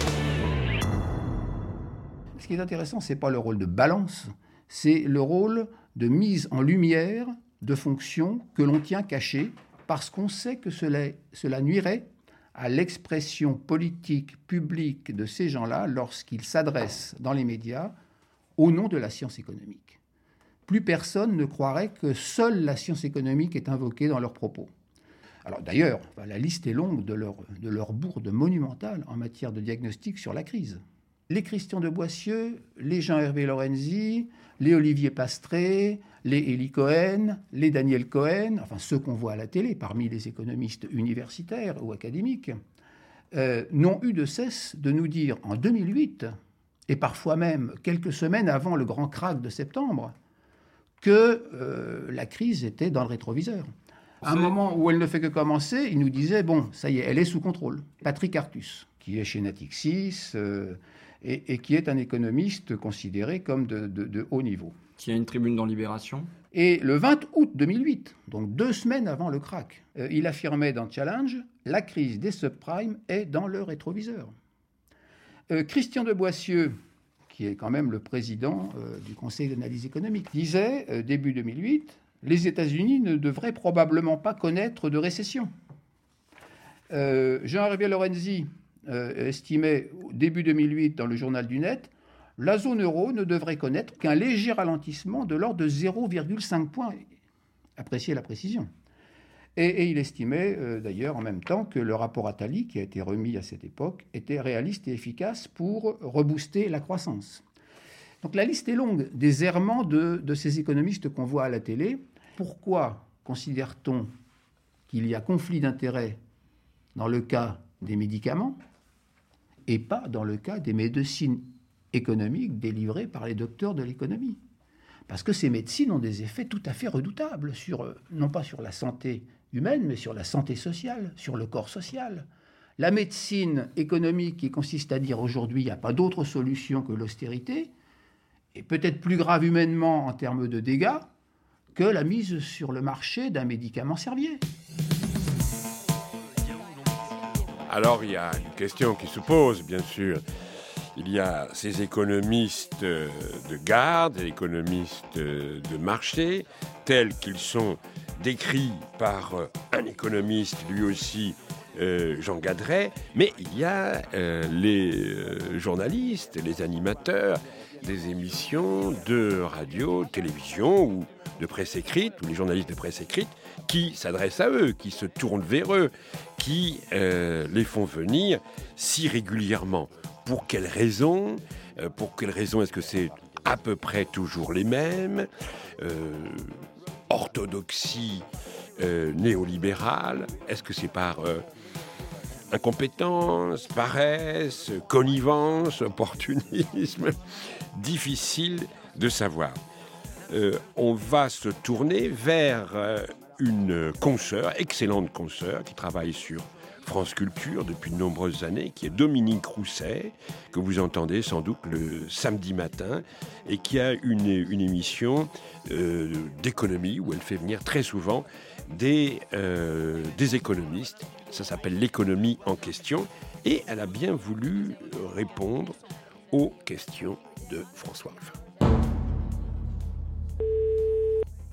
[SPEAKER 15] Ce qui est intéressant, c'est pas le rôle de balance, c'est le rôle de mise en lumière de fonctions que l'on tient cachées parce qu'on sait que cela, cela nuirait à l'expression politique publique de ces gens-là lorsqu'ils s'adressent dans les médias au nom de la science économique. Plus personne ne croirait que seule la science économique est invoquée dans leurs propos. Alors d'ailleurs, la liste est longue de leurs de leur bourdes monumentales en matière de diagnostic sur la crise. Les Christian de Boissieu, les Jean-Hervé Lorenzi, les Olivier Pastré, les Eli Cohen, les Daniel Cohen, enfin ceux qu'on voit à la télé parmi les économistes universitaires ou académiques, euh, n'ont eu de cesse de nous dire en deux mille huit, et parfois même quelques semaines avant le grand krach de septembre, que euh, la crise était dans le rétroviseur. À un moment où elle ne fait que commencer, ils nous disaient, bon, ça y est, elle est sous contrôle. Patrick Artus, qui est chez Natixis, euh, et, et qui est un économiste considéré comme de, de, de haut niveau.
[SPEAKER 13] Qui a une tribune dans Libération.
[SPEAKER 15] Et le vingt août deux mille huit, donc deux semaines avant le krach, euh, il affirmait dans Challenge, la crise des subprimes est dans le rétroviseur. Euh, Christian de Boissieu, qui est quand même le président euh, du Conseil d'analyse économique, disait, euh, début deux mille huit, les États-Unis ne devraient probablement pas connaître de récession. Euh, Jean-Hervé Lorenzi euh, estimait, début deux mille huit, dans le journal du Net, la zone euro ne devrait connaître qu'un léger ralentissement de l'ordre de zéro virgule cinq points. Appréciez la précision. Et, et il estimait euh, d'ailleurs en même temps que le rapport Attali, qui a été remis à cette époque, était réaliste et efficace pour rebooster la croissance. Donc la liste est longue des errements de, de ces économistes qu'on voit à la télé. Pourquoi considère-t-on qu'il y a conflit d'intérêts dans le cas des médicaments et pas dans le cas des médecines économiques délivrées par les docteurs de l'économie? Parce que ces médecines ont des effets tout à fait redoutables, sur, non pas sur la santé humaine, mais sur la santé sociale, sur le corps social. La médecine économique qui consiste à dire aujourd'hui il n'y a pas d'autre solution que l'austérité est peut-être plus grave humainement en termes de dégâts que la mise sur le marché d'un médicament Servier.
[SPEAKER 8] Alors il y a une question qui se pose, bien sûr. Il y a ces économistes de garde, économistes de marché, tels qu'ils sont décrits par un économiste, lui aussi, euh, Jean Gadret, mais il y a euh, les euh, journalistes, les animateurs des émissions de radio, télévision ou de presse écrite, ou les journalistes de presse écrite, qui s'adressent à eux, qui se tournent vers eux, qui euh, les font venir si régulièrement. Pour quelles raisons ? euh, Pour quelles raisons est-ce que c'est à peu près toujours les mêmes. Euh, orthodoxie euh, néolibérale. Est-ce que c'est par euh, incompétence, paresse, connivence, opportunisme? Difficile de savoir. Euh, on va se tourner vers euh, une consoeur, excellente consoeur, qui travaille sur France Culture depuis de nombreuses années, qui est Dominique Rousset, que vous entendez sans doute le samedi matin, et qui a une, une émission euh, d'économie où elle fait venir très souvent des, euh, des économistes. Ça s'appelle l'économie en question, et elle a bien voulu répondre aux questions de François Ruffin.
[SPEAKER 11] Allô ?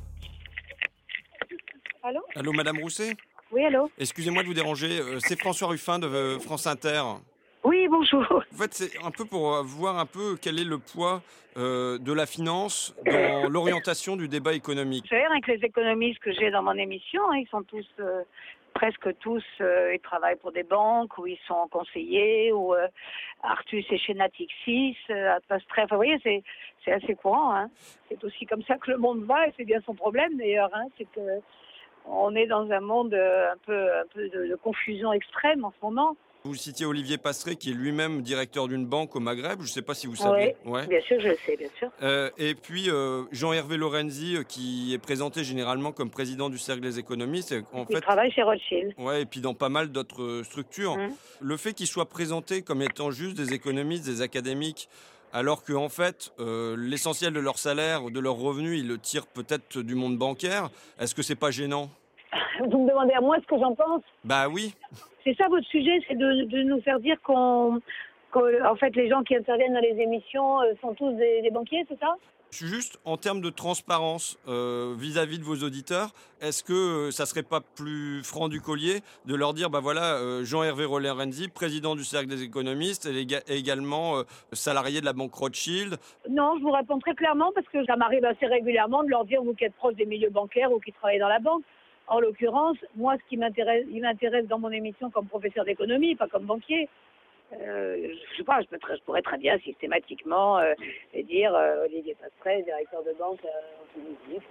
[SPEAKER 12] Allô, Madame Rousset ?
[SPEAKER 11] Oui, allô ?
[SPEAKER 12] Excusez-moi de vous déranger, euh, c'est François Ruffin de euh, France Inter.
[SPEAKER 11] Oui, bonjour.
[SPEAKER 12] En fait, c'est un peu pour euh, voir un peu quel est le poids euh, de la finance dans l'orientation du débat économique.
[SPEAKER 11] Vous savez, avec les économistes que j'ai dans mon émission, hein, ils sont tous, euh, presque tous, euh, ils travaillent pour des banques, ou ils sont conseillers, ou euh, Artus et chez Natixis, euh, Atlas Trade. Enfin, vous voyez, c'est, c'est assez courant. Hein. C'est aussi comme ça que le monde va, et c'est bien son problème d'ailleurs. Hein, c'est que on est dans un monde un peu, un peu de, de confusion extrême en ce moment.
[SPEAKER 12] Vous citiez Olivier Pastré, qui est lui-même directeur d'une banque au Maghreb. Je ne sais pas si vous savez.
[SPEAKER 11] Oui, ouais. Bien sûr, je le sais, bien sûr.
[SPEAKER 12] Euh, et puis euh, Jean-Hervé Lorenzi, qui est présenté généralement comme président du Cercle des économistes. En
[SPEAKER 11] Il
[SPEAKER 12] fait,
[SPEAKER 11] travaille chez Rothschild.
[SPEAKER 12] Ouais, et puis dans pas mal d'autres structures. Mmh. Le fait qu'il soit présenté comme étant juste des économistes, des académiques, alors qu'en en fait, euh, l'essentiel de leur salaire ou de leurs revenus, ils le tirent peut-être du monde bancaire. Est-ce que c'est pas gênant ?
[SPEAKER 11] Vous me demandez à moi ce que j'en pense ?
[SPEAKER 12] Bah oui.
[SPEAKER 11] C'est ça votre sujet, c'est de, de nous faire dire qu'on, qu'en fait, les gens qui interviennent dans les émissions euh, sont tous des, des banquiers, c'est ça ?
[SPEAKER 12] Juste en termes de transparence euh, vis-à-vis de vos auditeurs, est-ce que euh, ça serait pas plus franc du collier de leur dire, bah voilà, euh, Jean-Hervé Lorenzi, président du Cercle des économistes, et également euh, salarié de la banque Rothschild?
[SPEAKER 11] Non, je vous réponds très clairement parce que ça m'arrive assez régulièrement de leur dire, vous qui êtes proche des milieux bancaires ou qui travaillez dans la banque. En l'occurrence, moi, ce qui m'intéresse, il m'intéresse dans mon émission comme professeur d'économie, pas comme banquier. Euh, je sais pas, je, peux très, je pourrais très bien systématiquement euh, dire euh, Olivier Pastré, directeur de banque euh, en Tunisie.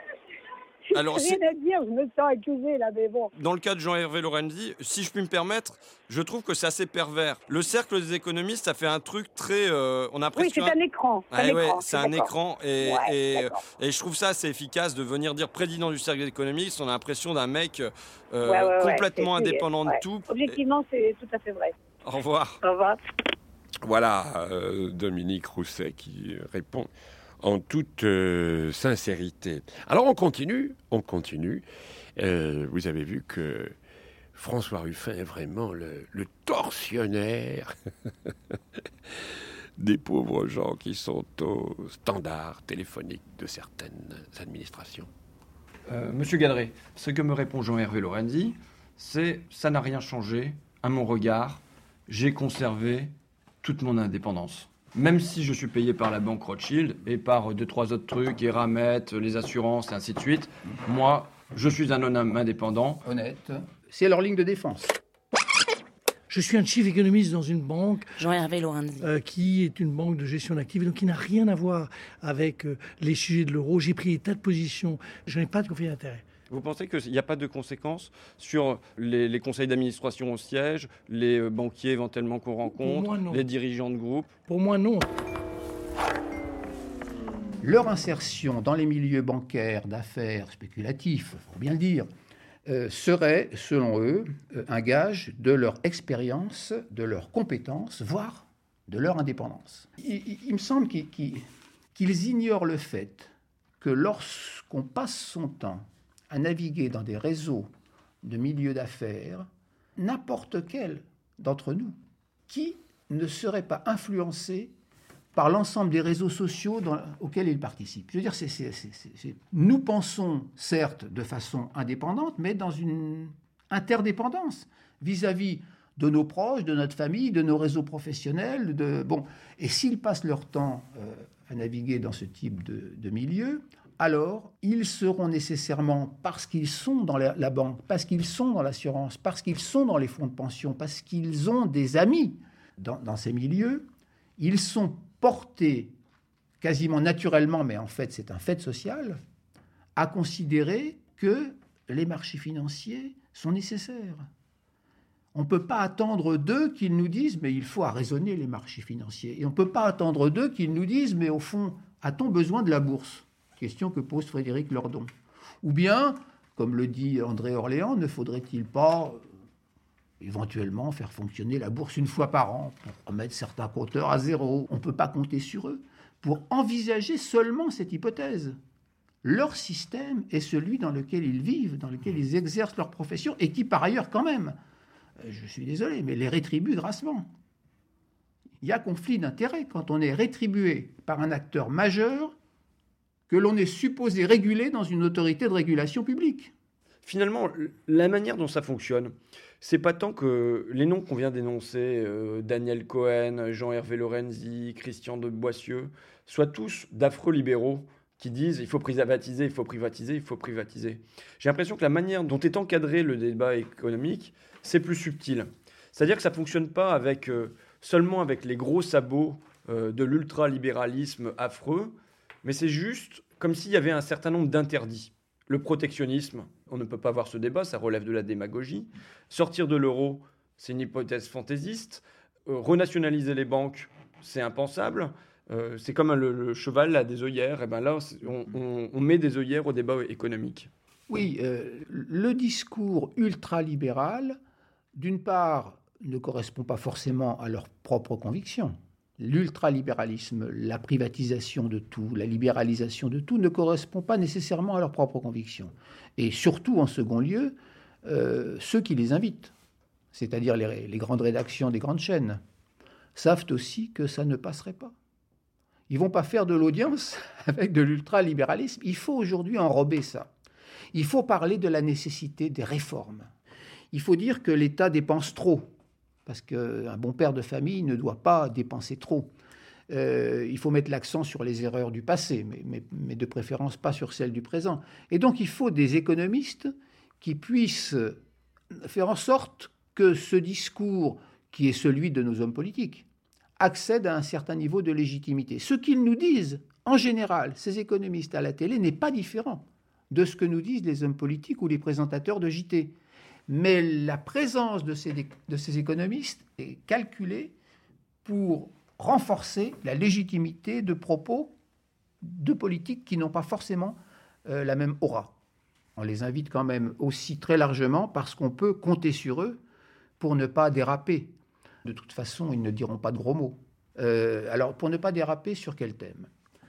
[SPEAKER 12] Alors,
[SPEAKER 11] rien à dire, je me sens accusée là, mais bon.
[SPEAKER 12] Dans le cas de Jean-Hervé Lorenzi, si je puis me permettre, je trouve que c'est assez pervers. Le cercle des économistes, ça fait un truc très... Euh, on a
[SPEAKER 11] oui, c'est un écran.
[SPEAKER 12] Ah,
[SPEAKER 11] un
[SPEAKER 12] ouais,
[SPEAKER 11] écran
[SPEAKER 12] c'est un
[SPEAKER 11] d'accord.
[SPEAKER 12] écran. Et,
[SPEAKER 11] ouais,
[SPEAKER 12] et, et je trouve ça assez efficace de venir dire président du cercle des économistes. On a l'impression d'un mec euh,
[SPEAKER 11] ouais, ouais,
[SPEAKER 12] complètement
[SPEAKER 11] ouais,
[SPEAKER 12] indépendant
[SPEAKER 11] ouais.
[SPEAKER 12] de tout.
[SPEAKER 11] Objectivement, c'est tout à fait vrai.
[SPEAKER 12] Au revoir.
[SPEAKER 11] Au revoir.
[SPEAKER 8] Voilà, euh, Dominique Rousset qui répond en toute euh, sincérité. Alors on continue, on continue. Euh, vous avez vu que François Ruffin est vraiment le, le tortionnaire des pauvres gens qui sont au standard téléphonique de certaines administrations.
[SPEAKER 13] Euh, Monsieur Gadret, ce que me répond Jean-Hervé Lorenzi, c'est « ça n'a rien changé, à mon regard, j'ai conservé toute mon indépendance ». Même si je suis payé par la banque Rothschild et par deux, trois autres trucs, Eramet, les assurances, et ainsi de suite, moi, je suis un homme indépendant.
[SPEAKER 15] Honnête. C'est leur ligne de défense.
[SPEAKER 22] Je suis un chief économiste dans une banque.
[SPEAKER 2] Jean-Hervé Lorenzi.
[SPEAKER 22] Euh, qui est une banque de gestion d'actifs, et donc qui n'a rien à voir avec euh, les sujets de l'euro. J'ai pris des tas de positions. Je n'ai pas de conflit d'intérêt.
[SPEAKER 13] Vous pensez qu'il n'y a pas de conséquences sur les, les conseils d'administration au siège, les banquiers éventuellement qu'on rencontre,
[SPEAKER 22] moi, non.
[SPEAKER 13] les dirigeants de groupe?
[SPEAKER 22] Pour moi, non.
[SPEAKER 15] Leur insertion dans les milieux bancaires, d'affaires, spéculatifs, il faut bien le dire, euh, serait, selon eux, euh, un gage de leur expérience, de leur compétence, voire de leur indépendance. Il, il, il me semble qu'ils, qu'ils, qu'ils ignorent le fait que lorsqu'on passe son temps à naviguer dans des réseaux de milieux d'affaires, n'importe quel d'entre nous qui ne serait pas influencé par l'ensemble des réseaux sociaux dans, auxquels il participe. Je veux dire, c'est, c'est, c'est, c'est, nous pensons, certes, de façon indépendante, mais dans une interdépendance vis-à-vis de nos proches, de notre famille, de nos réseaux professionnels. De, bon. Et s'ils passent leur temps euh, à naviguer dans ce type de, de milieu, alors ils seront nécessairement, parce qu'ils sont dans la, la banque, parce qu'ils sont dans l'assurance, parce qu'ils sont dans les fonds de pension, parce qu'ils ont des amis dans, dans ces milieux, ils sont portés quasiment naturellement, mais en fait c'est un fait social, à considérer que les marchés financiers sont nécessaires. On ne peut pas attendre d'eux qu'ils nous disent « mais il faut arraisonner les marchés financiers ». Et on ne peut pas attendre d'eux qu'ils nous disent « mais au fond, a-t-on besoin de la bourse ?» Question que pose Frédéric Lordon. Ou bien, comme le dit André Orléans, ne faudrait-il pas euh, éventuellement faire fonctionner la bourse une fois par an pour remettre certains compteurs à zéro? On ne peut pas compter sur eux pour envisager seulement cette hypothèse. Leur système est celui dans lequel ils vivent, dans lequel ils exercent leur profession et qui, par ailleurs, quand même, je suis désolé, mais les rétribue grassement. Il y a conflit d'intérêts quand on est rétribué par un acteur majeur que l'on est supposé réguler dans une autorité de régulation publique.
[SPEAKER 13] Finalement, la manière dont ça fonctionne, c'est pas tant que les noms qu'on vient d'énoncer, euh, Daniel Cohen, Jean-Hervé Lorenzi, Christian de Boissieu, soient tous d'affreux libéraux qui disent il faut privatiser, il faut privatiser, il faut privatiser. J'ai l'impression que la manière dont est encadré le débat économique, c'est plus subtil. C'est-à-dire que ça ne fonctionne pas avec, euh, seulement avec les gros sabots euh, de l'ultralibéralisme affreux, mais c'est juste comme s'il y avait un certain nombre d'interdits. Le protectionnisme, on ne peut pas avoir ce débat, ça relève de la démagogie. Sortir de l'euro, c'est une hypothèse fantaisiste. Euh, renationaliser les banques, c'est impensable. Euh, c'est comme le, le cheval a des œillères. Et ben là, on, on, on met des œillères au débat économique.
[SPEAKER 15] Oui, euh, le discours ultralibéral, d'une part, ne correspond pas forcément à leurs propres convictions. L'ultralibéralisme, la privatisation de tout, la libéralisation de tout ne correspond pas nécessairement à leurs propres convictions. Et surtout, en second lieu, euh, ceux qui les invitent, c'est-à-dire les, les grandes rédactions des grandes chaînes, savent aussi que ça ne passerait pas. Ils ne vont pas faire de l'audience avec de l'ultralibéralisme. Il faut aujourd'hui enrober ça. Il faut parler de la nécessité des réformes. Il faut dire que l'État dépense trop. Parce qu'un bon père de famille ne doit pas dépenser trop. Euh, il faut mettre l'accent sur les erreurs du passé, mais, mais, mais de préférence pas sur celles du présent. Et donc il faut des économistes qui puissent faire en sorte que ce discours, qui est celui de nos hommes politiques, accède à un certain niveau de légitimité. Ce qu'ils nous disent, en général, ces économistes à la télé, n'est pas différent de ce que nous disent les hommes politiques ou les présentateurs de J T. Mais la présence de ces, de ces économistes est calculée pour renforcer la légitimité de propos de politiques qui n'ont pas forcément euh, la même aura. On les invite quand même aussi très largement parce qu'on peut compter sur eux pour ne pas déraper. De toute façon, ils ne diront pas de gros mots. Euh, alors, pour ne pas déraper, sur quel thème ?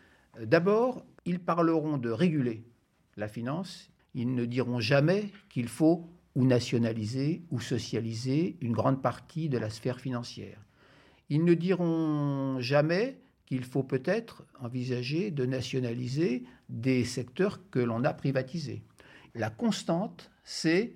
[SPEAKER 15] D'abord, ils parleront de réguler la finance. Ils ne diront jamais qu'il faut ou nationaliser ou socialiser une grande partie de la sphère financière. Ils ne diront jamais qu'il faut peut-être envisager de nationaliser des secteurs que l'on a privatisés. La constante, c'est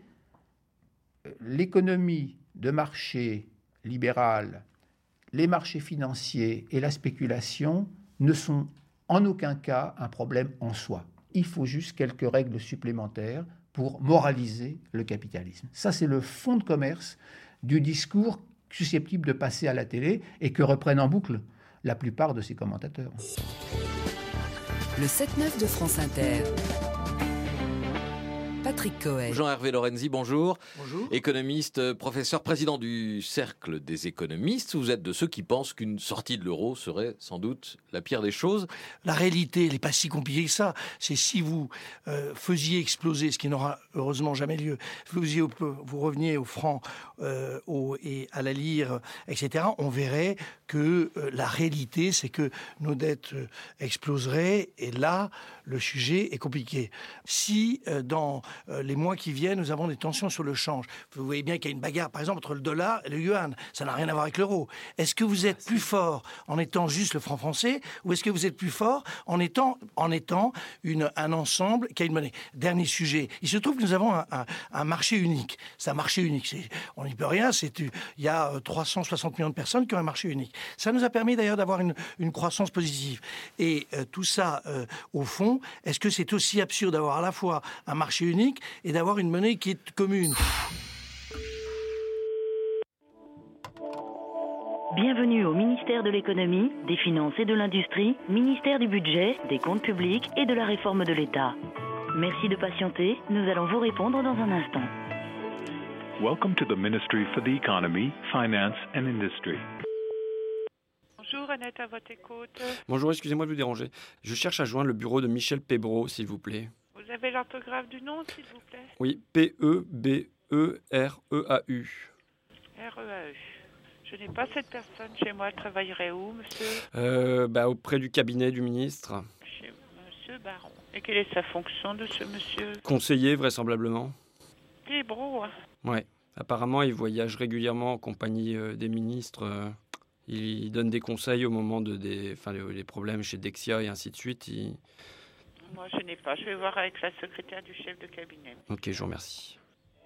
[SPEAKER 15] l'économie de marché libérale, les marchés financiers et la spéculation ne sont en aucun cas un problème en soi. Il faut juste quelques règles supplémentaires pour moraliser le capitalisme. Ça, c'est le fond de commerce du discours susceptible de passer à la télé et que reprennent en boucle la plupart de ses commentateurs.
[SPEAKER 14] Le sept neuf de France Inter. Patrick Cohen.
[SPEAKER 16] Jean-Hervé Lorenzi, bonjour.
[SPEAKER 22] Bonjour.
[SPEAKER 16] Économiste, professeur, président du Cercle des économistes. Vous êtes de ceux qui pensent qu'une sortie de l'euro serait sans doute la pire des choses.
[SPEAKER 22] La réalité, elle n'est pas si compliquée que ça. C'est si vous euh, faisiez exploser, ce qui n'aura heureusement jamais lieu, vous, faisiez, vous reveniez au franc euh, au, et à la lire, et cetera, on verrait que euh, la réalité, c'est que nos dettes euh, exploseraient. Et là, le sujet est compliqué. Si euh, dans euh, les mois qui viennent, nous avons des tensions sur le change, vous voyez bien qu'il y a une bagarre, par exemple, entre le dollar et le yuan. Ça n'a rien à voir avec l'euro. Est-ce que vous êtes plus fort en étant juste le franc français ou est-ce que vous êtes plus fort en étant, en étant une, un ensemble qui a une monnaie ? Dernier sujet. Il se trouve que nous avons un, un, un marché unique. C'est un marché unique. C'est, on n'y peut rien. C'est, il y a trois cent soixante millions de personnes qui ont un marché unique. Ça nous a permis d'ailleurs d'avoir une, une croissance positive. Et euh, tout ça, euh, au fond, est-ce que c'est aussi absurde d'avoir à la fois un marché unique et d'avoir une monnaie qui est commune ?
[SPEAKER 1] Bienvenue au ministère de l'économie, des finances et de l'industrie, ministère du budget, des comptes publics et de la réforme de l'État. Merci de patienter, nous allons vous répondre dans un instant.
[SPEAKER 17] Welcome to the Ministry for the Economy, Finance and Industry.
[SPEAKER 27] Bonjour Annette, à votre écoute.
[SPEAKER 12] Bonjour, excusez-moi de vous déranger. Je cherche à joindre le bureau de Michel Pébreau, s'il vous plaît.
[SPEAKER 27] Vous avez l'orthographe du nom, s'il vous plaît?
[SPEAKER 12] Oui, P E B E R E A U.
[SPEAKER 27] R E A U. Je n'ai pas cette personne chez moi. Elle travaillerait où, monsieur?
[SPEAKER 12] euh, bah, Auprès du cabinet du ministre.
[SPEAKER 27] Chez monsieur Baron. Et quelle est sa fonction de ce monsieur?
[SPEAKER 12] Conseiller, vraisemblablement.
[SPEAKER 27] Pébreau, hein?
[SPEAKER 12] Ouais. Apparemment, il voyage régulièrement en compagnie euh, des ministres. Euh, il donne des conseils au moment de des, enfin, les, les problèmes chez Dexia et ainsi de suite. Il...
[SPEAKER 27] Moi, je n'ai pas. Je vais voir avec la secrétaire du chef de cabinet.
[SPEAKER 12] Ok, je vous remercie.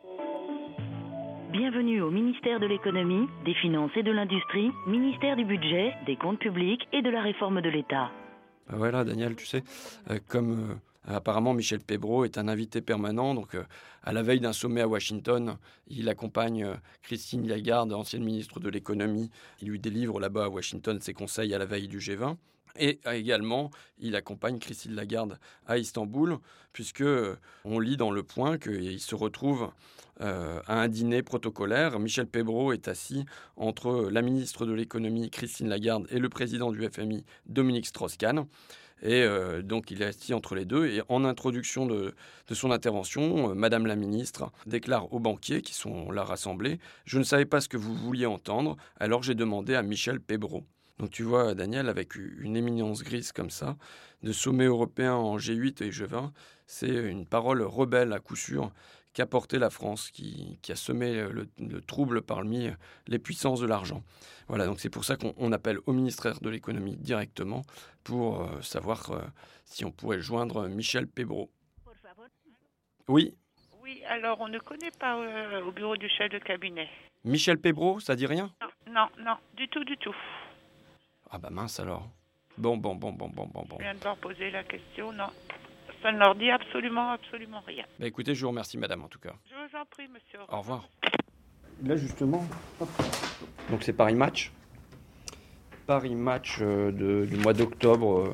[SPEAKER 1] Bienvenue au ministère de l'économie, des finances et de l'industrie, ministère du budget, des comptes publics et de la réforme de l'État.
[SPEAKER 12] Ah voilà, Daniel, tu sais, euh, comme... Euh, Apparemment, Michel Pébreau est un invité permanent. Donc, euh, à la veille d'un sommet à Washington, il accompagne euh, Christine Lagarde, ancienne ministre de l'économie. Il lui délivre là-bas à Washington ses conseils à la veille du G vingt. Et euh, également, il accompagne Christine Lagarde à Istanbul, puisque euh, on lit dans Le Point qu'il se retrouve euh, à un dîner protocolaire. Michel Pébreau est assis entre la ministre de l'économie, Christine Lagarde, et le président du F M I, Dominique Strauss-Kahn. Et euh, donc, il est assis entre les deux. Et en introduction de, de son intervention, euh, Madame la ministre déclare aux banquiers qui sont là rassemblés « Je ne savais pas ce que vous vouliez entendre, alors j'ai demandé à Michel Pébreau ». Donc tu vois, Daniel, avec une éminence grise comme ça, de sommet européen en G huit et G vingt, c'est une parole rebelle à coup sûr qu'a porté la France, qui, qui a semé le, le trouble parmi les puissances de l'argent. Voilà, donc c'est pour ça qu'on appelle au ministère de l'économie directement pour euh, savoir euh, si on pourrait joindre Michel Pébreau. Oui.
[SPEAKER 27] Oui, alors on ne connaît pas euh, au bureau du chef de cabinet.
[SPEAKER 12] Michel Pébreau, ça dit rien?
[SPEAKER 27] Non, non, non, du tout, du tout.
[SPEAKER 12] Ah bah mince alors. Bon, bon, bon, bon, bon, bon, bon.
[SPEAKER 27] Je viens de leur poser la question, non. Ça ne leur dit absolument, absolument rien.
[SPEAKER 12] Bah écoutez, je vous remercie, madame, en tout cas.
[SPEAKER 27] Je vous en prie, monsieur.
[SPEAKER 12] Au revoir.
[SPEAKER 13] Là, justement,
[SPEAKER 12] hop. Donc c'est Paris Match. Paris Match euh, de, du mois d'octobre, euh,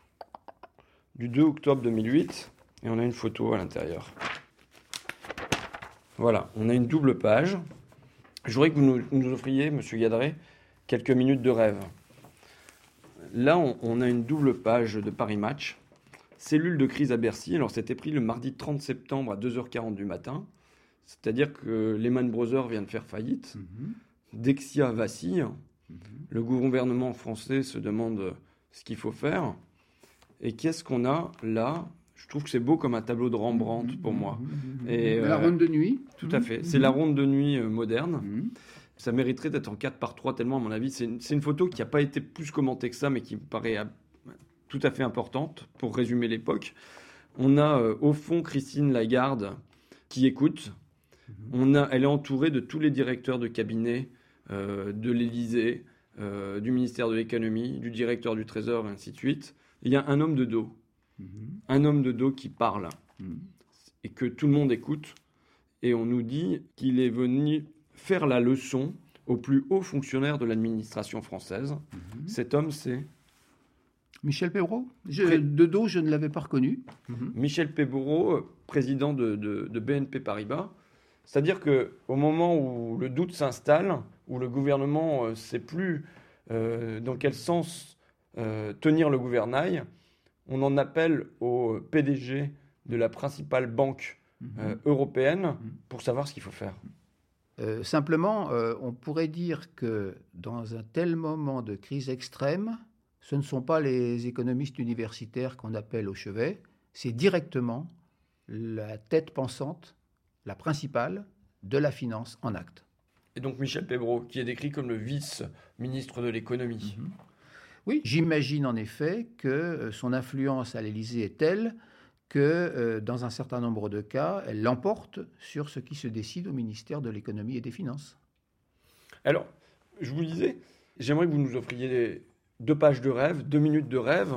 [SPEAKER 12] du deux octobre deux mille huit. Et on a une photo à l'intérieur. Voilà, on a une double page. Je voudrais que vous nous, nous offriez, monsieur Gadret, quelques minutes de rêve. Là, on, on a une double page de Paris Match. Cellule de crise à Bercy. Alors, c'était pris le mardi trente septembre à deux heures quarante du matin. C'est-à-dire que Lehman Brothers vient de faire faillite. Mmh. Dexia vacille. Mmh. Le gouvernement français se demande ce qu'il faut faire. Et qu'est-ce qu'on a là? Je trouve que c'est beau comme un tableau de Rembrandt pour moi.
[SPEAKER 15] Et, la euh, ronde de nuit.
[SPEAKER 12] Tout à fait. C'est mmh. la ronde de nuit euh, moderne. Mmh. Ça mériterait d'être en quatre par trois tellement, à mon avis, c'est une, c'est une photo qui n'a pas été plus commentée que ça, mais qui me paraît à, tout à fait importante pour résumer l'époque. On a euh, au fond Christine Lagarde qui écoute. Mmh. On a, elle est entourée de tous les directeurs de cabinet euh, de l'Élysée, euh, du ministère de l'économie, du directeur du Trésor, et ainsi de suite. Il y a un homme de dos. Mmh. Un homme de dos qui parle. Mmh. Et que tout le monde écoute. Et on nous dit qu'il est venu faire la leçon aux plus hauts fonctionnaires de l'administration française. Mmh. Cet homme, c'est...
[SPEAKER 15] Michel Pébreau. Je, Pré... De dos, je ne l'avais pas reconnu.
[SPEAKER 12] Mmh. Michel Pébreau, président de, de, de B N P Paribas. C'est-à-dire qu'au moment où le doute s'installe, où le gouvernement ne sait plus euh, dans quel sens euh, tenir le gouvernail, on en appelle au P D G de la principale banque euh, mmh. européenne mmh. pour savoir ce qu'il faut faire.
[SPEAKER 15] Euh, simplement, euh, on pourrait dire que dans un tel moment de crise extrême, ce ne sont pas les économistes universitaires qu'on appelle au chevet, c'est directement la tête pensante, la principale, de la finance en acte.
[SPEAKER 12] Et donc Michel Pébreau, qui est décrit comme le vice-ministre de l'économie.
[SPEAKER 15] Mmh. Oui, j'imagine en effet que son influence à l'Élysée est telle que, euh, dans un certain nombre de cas, elle l'emporte sur ce qui se décide au ministère de l'économie et des finances.
[SPEAKER 12] Alors, je vous disais, j'aimerais que vous nous offriez deux pages de rêve, deux minutes de rêve.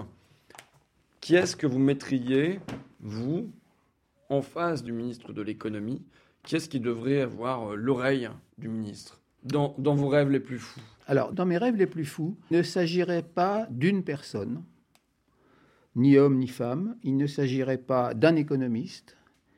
[SPEAKER 12] Qui est-ce que vous mettriez, vous, en face du ministre de l'économie? Qui est-ce qui devrait avoir l'oreille du ministre?
[SPEAKER 13] Dans, dans vos rêves les plus fous?
[SPEAKER 15] Alors, dans mes rêves les plus fous, il ne s'agirait pas d'une personne, ni homme ni femme, il ne s'agirait pas d'un économiste,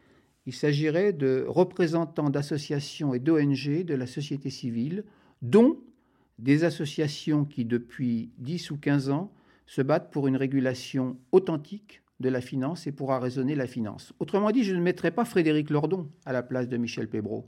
[SPEAKER 15] il s'agirait de représentants d'associations et d'O N G de la société civile, dont des associations qui, depuis dix ou quinze ans, se battent pour une régulation authentique de la finance et pour arraisonner la finance. Autrement dit, je ne mettrai pas Frédéric Lordon à la place de Michel Pébreau.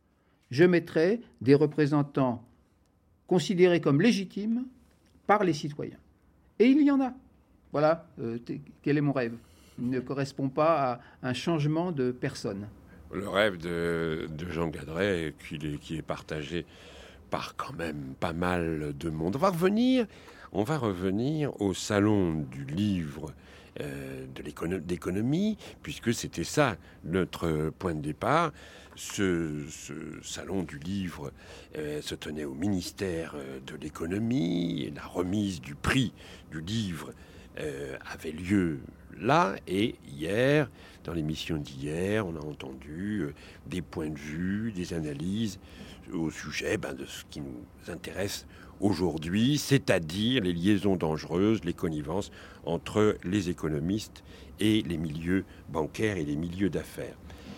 [SPEAKER 15] Je mettrai des représentants considérés comme légitimes par les citoyens. Et il y en a. Voilà, euh, quel est mon rêve. Il ne correspond pas à un changement de personne.
[SPEAKER 8] Le rêve de, de Jean Gadret, qui est, qui est partagé par quand même pas mal de monde. On va revenir, on va revenir au salon du livre euh, de l'écono- d'économie, puisque c'était ça notre point de départ. Ce, ce salon du livre euh, se tenait au ministère de l'économie, et la remise du prix du livre euh, avait lieu là, et hier, dans l'émission d'hier, on a entendu euh, des points de vue, des analyses au sujet ben, de ce qui nous intéresse aujourd'hui, c'est-à-dire les liaisons dangereuses, les connivences entre les économistes et les milieux bancaires et les milieux d'affaires.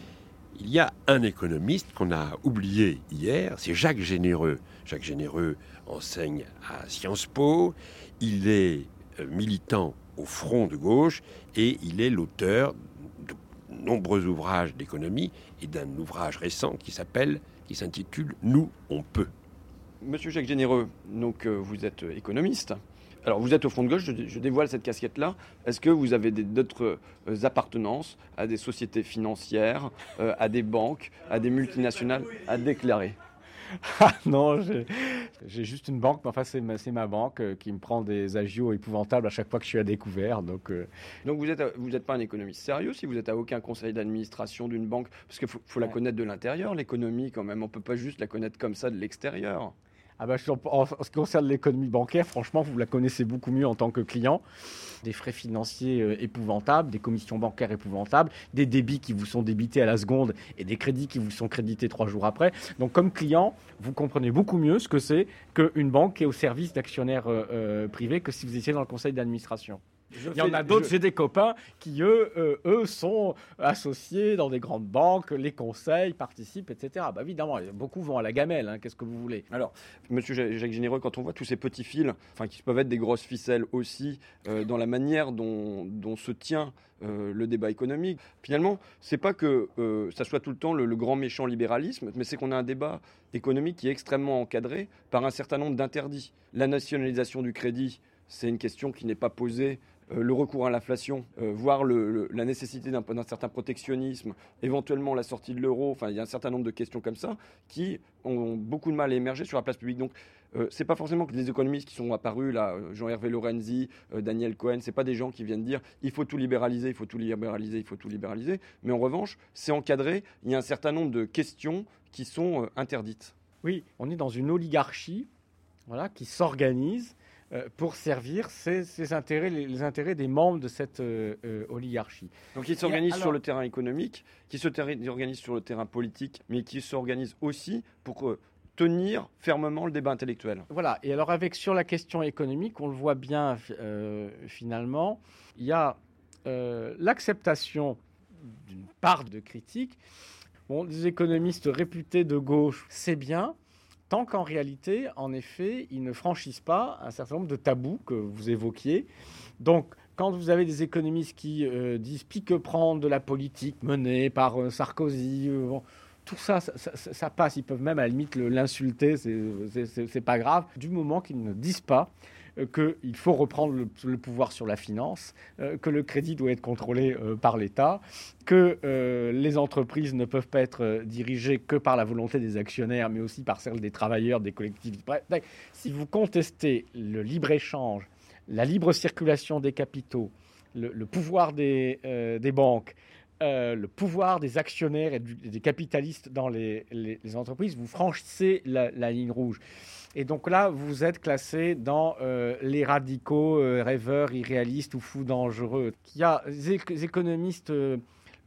[SPEAKER 8] Il y a un économiste qu'on a oublié hier, c'est Jacques Généreux. Jacques Généreux enseigne à Sciences Po, il est euh, militant au Front de gauche et il est l'auteur de nombreux ouvrages d'économie et d'un ouvrage récent qui s'appelle, qui s'intitule « Nous, on peut ».
[SPEAKER 13] Monsieur Jacques Généreux, donc euh, vous êtes économiste. Alors vous êtes au Front de gauche, je, je dévoile cette casquette-là. Est-ce que vous avez des, d'autres euh, appartenances à des sociétés financières, euh, à des banques, à des multinationales à déclarer?
[SPEAKER 3] Ah non, j'ai, j'ai juste une banque, mais enfin c'est ma, c'est ma banque euh, qui me prend des agios épouvantables à chaque fois que je suis à découvert. Donc, euh...
[SPEAKER 13] donc vous êtes, vous n'êtes pas un économiste sérieux si vous êtes à aucun conseil d'administration d'une banque, parce qu'il faut, faut la connaître de l'intérieur, l'économie quand même. On peut pas juste la connaître comme ça de l'extérieur.
[SPEAKER 3] Ah bah, en, en, en ce qui concerne l'économie bancaire, franchement, vous la connaissez beaucoup mieux en tant que client. Des frais financiers euh, épouvantables, des commissions bancaires épouvantables, des débits qui vous sont débités à la seconde et des crédits qui vous sont crédités trois jours après. Donc, comme client, vous comprenez beaucoup mieux ce que c'est qu'une banque qui est au service d'actionnaires euh, euh, privés que si vous étiez dans le conseil d'administration. Je Il y en a d'autres, je... j'ai des copains qui, eux, euh, eux, sont associés dans des grandes banques, les conseils, participent, et cetera. Bah, évidemment, beaucoup vont à la gamelle, hein, qu'est-ce que vous voulez.
[SPEAKER 13] Alors, monsieur Jacques Généreux, quand on voit tous ces petits fils, enfin, qui peuvent être des grosses ficelles aussi, euh, dans la manière dont, dont se tient euh, le débat économique, finalement, c'est pas que euh, ça soit tout le temps le, le grand méchant libéralisme, mais c'est qu'on a un débat économique qui est extrêmement encadré par un certain nombre d'interdits. La nationalisation du crédit, c'est une question qui n'est pas posée. Euh, le recours à l'inflation, euh, voire le, le, la nécessité d'un, d'un certain protectionnisme, éventuellement la sortie de l'euro, enfin il y a un certain nombre de questions comme ça qui ont beaucoup de mal à émerger sur la place publique. Donc euh, c'est pas forcément que les économistes qui sont apparus là, Jean-Hervé Lorenzi, euh, Daniel Cohen, c'est pas des gens qui viennent dire il faut tout libéraliser, il faut tout libéraliser, il faut tout libéraliser, mais en revanche c'est encadré, il y a un certain nombre de questions qui sont euh, interdites.
[SPEAKER 3] Oui, on est dans une oligarchie, voilà, qui s'organise pour servir ses, ses intérêts, les, les intérêts des membres de cette euh, euh, oligarchie.
[SPEAKER 13] Donc ils s'organisent alors... sur le terrain économique, qui s'organisent sur le terrain politique, mais qui s'organisent aussi pour euh, tenir fermement le débat intellectuel.
[SPEAKER 3] Voilà, et alors avec sur la question économique, on le voit bien euh, finalement, il y a euh, l'acceptation d'une part de critique. Bon, des économistes réputés de gauche, c'est bien, tant qu'en réalité, en effet, ils ne franchissent pas un certain nombre de tabous que vous évoquiez. Donc, quand vous avez des économistes qui euh, disent pique-prendre de la politique menée par euh, Sarkozy, euh, bon, tout ça ça, ça, ça passe. Ils peuvent même à la limite le, l'insulter, c'est, c'est, c'est, c'est pas grave, du moment qu'ils ne disent pas euh, qu'il faut reprendre le, le pouvoir sur la finance, euh, que le crédit doit être contrôlé euh, par l'État, que euh, les entreprises ne peuvent pas être euh, dirigées que par la volonté des actionnaires, mais aussi par celle des travailleurs, des collectivités. Bref, si vous contestez le libre-échange, la libre circulation des capitaux, le, le pouvoir des, euh, des banques, euh, le pouvoir des actionnaires et, du, et des capitalistes dans les, les, les entreprises, vous franchissez la, la ligne rouge. Et donc là, vous êtes classé dans euh, les radicaux, euh, rêveurs, irréalistes ou fous dangereux. Il y a des économistes... Euh,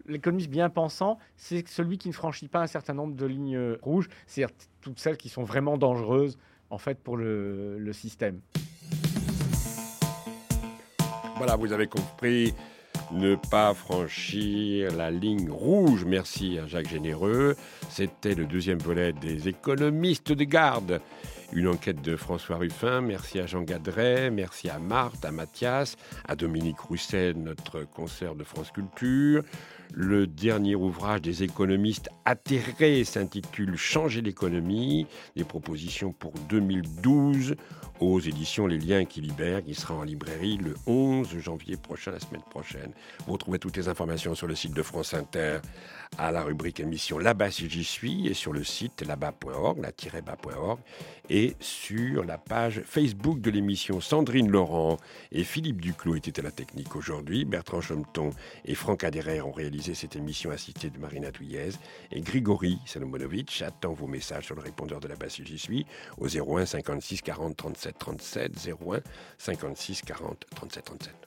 [SPEAKER 3] l'économiste bien pensant, c'est celui qui ne franchit pas un certain nombre de lignes rouges, c'est-à-dire toutes celles qui sont vraiment dangereuses en fait pour le, le système.
[SPEAKER 8] Voilà, vous avez compris, ne pas franchir la ligne rouge. Merci à Jacques Généreux. C'était le deuxième volet des économistes de garde. Une enquête de François Ruffin. Merci à Jean Gadret, merci à Marthe, à Mathias, à Dominique Rousset, notre consoeur de France Culture. Le dernier ouvrage des économistes atterrés s'intitule « Changer l'économie », des propositions pour deux mille douze aux éditions Les Liens qui libèrent, qui sera en librairie le onze janvier prochain, la semaine prochaine. Vous retrouvez toutes les informations sur le site de France Inter à la rubrique émission Là-bas si j'y suis et sur le site là-bas point org, la-bas point org et sur la page Facebook de l'émission. Sandrine Laurent et Philippe Duclos étaient à la technique aujourd'hui. Bertrand Chometon et Franck Aderer ont réalisé cette émission assistée de Marina Touillez et Grigory Salomonovitch attend vos messages sur le répondeur de Là-bas si j'y suis au zéro un cinquante-six quarante trente-sept trente-sept zéro un cinquante-six quarante trente-sept trente-sept.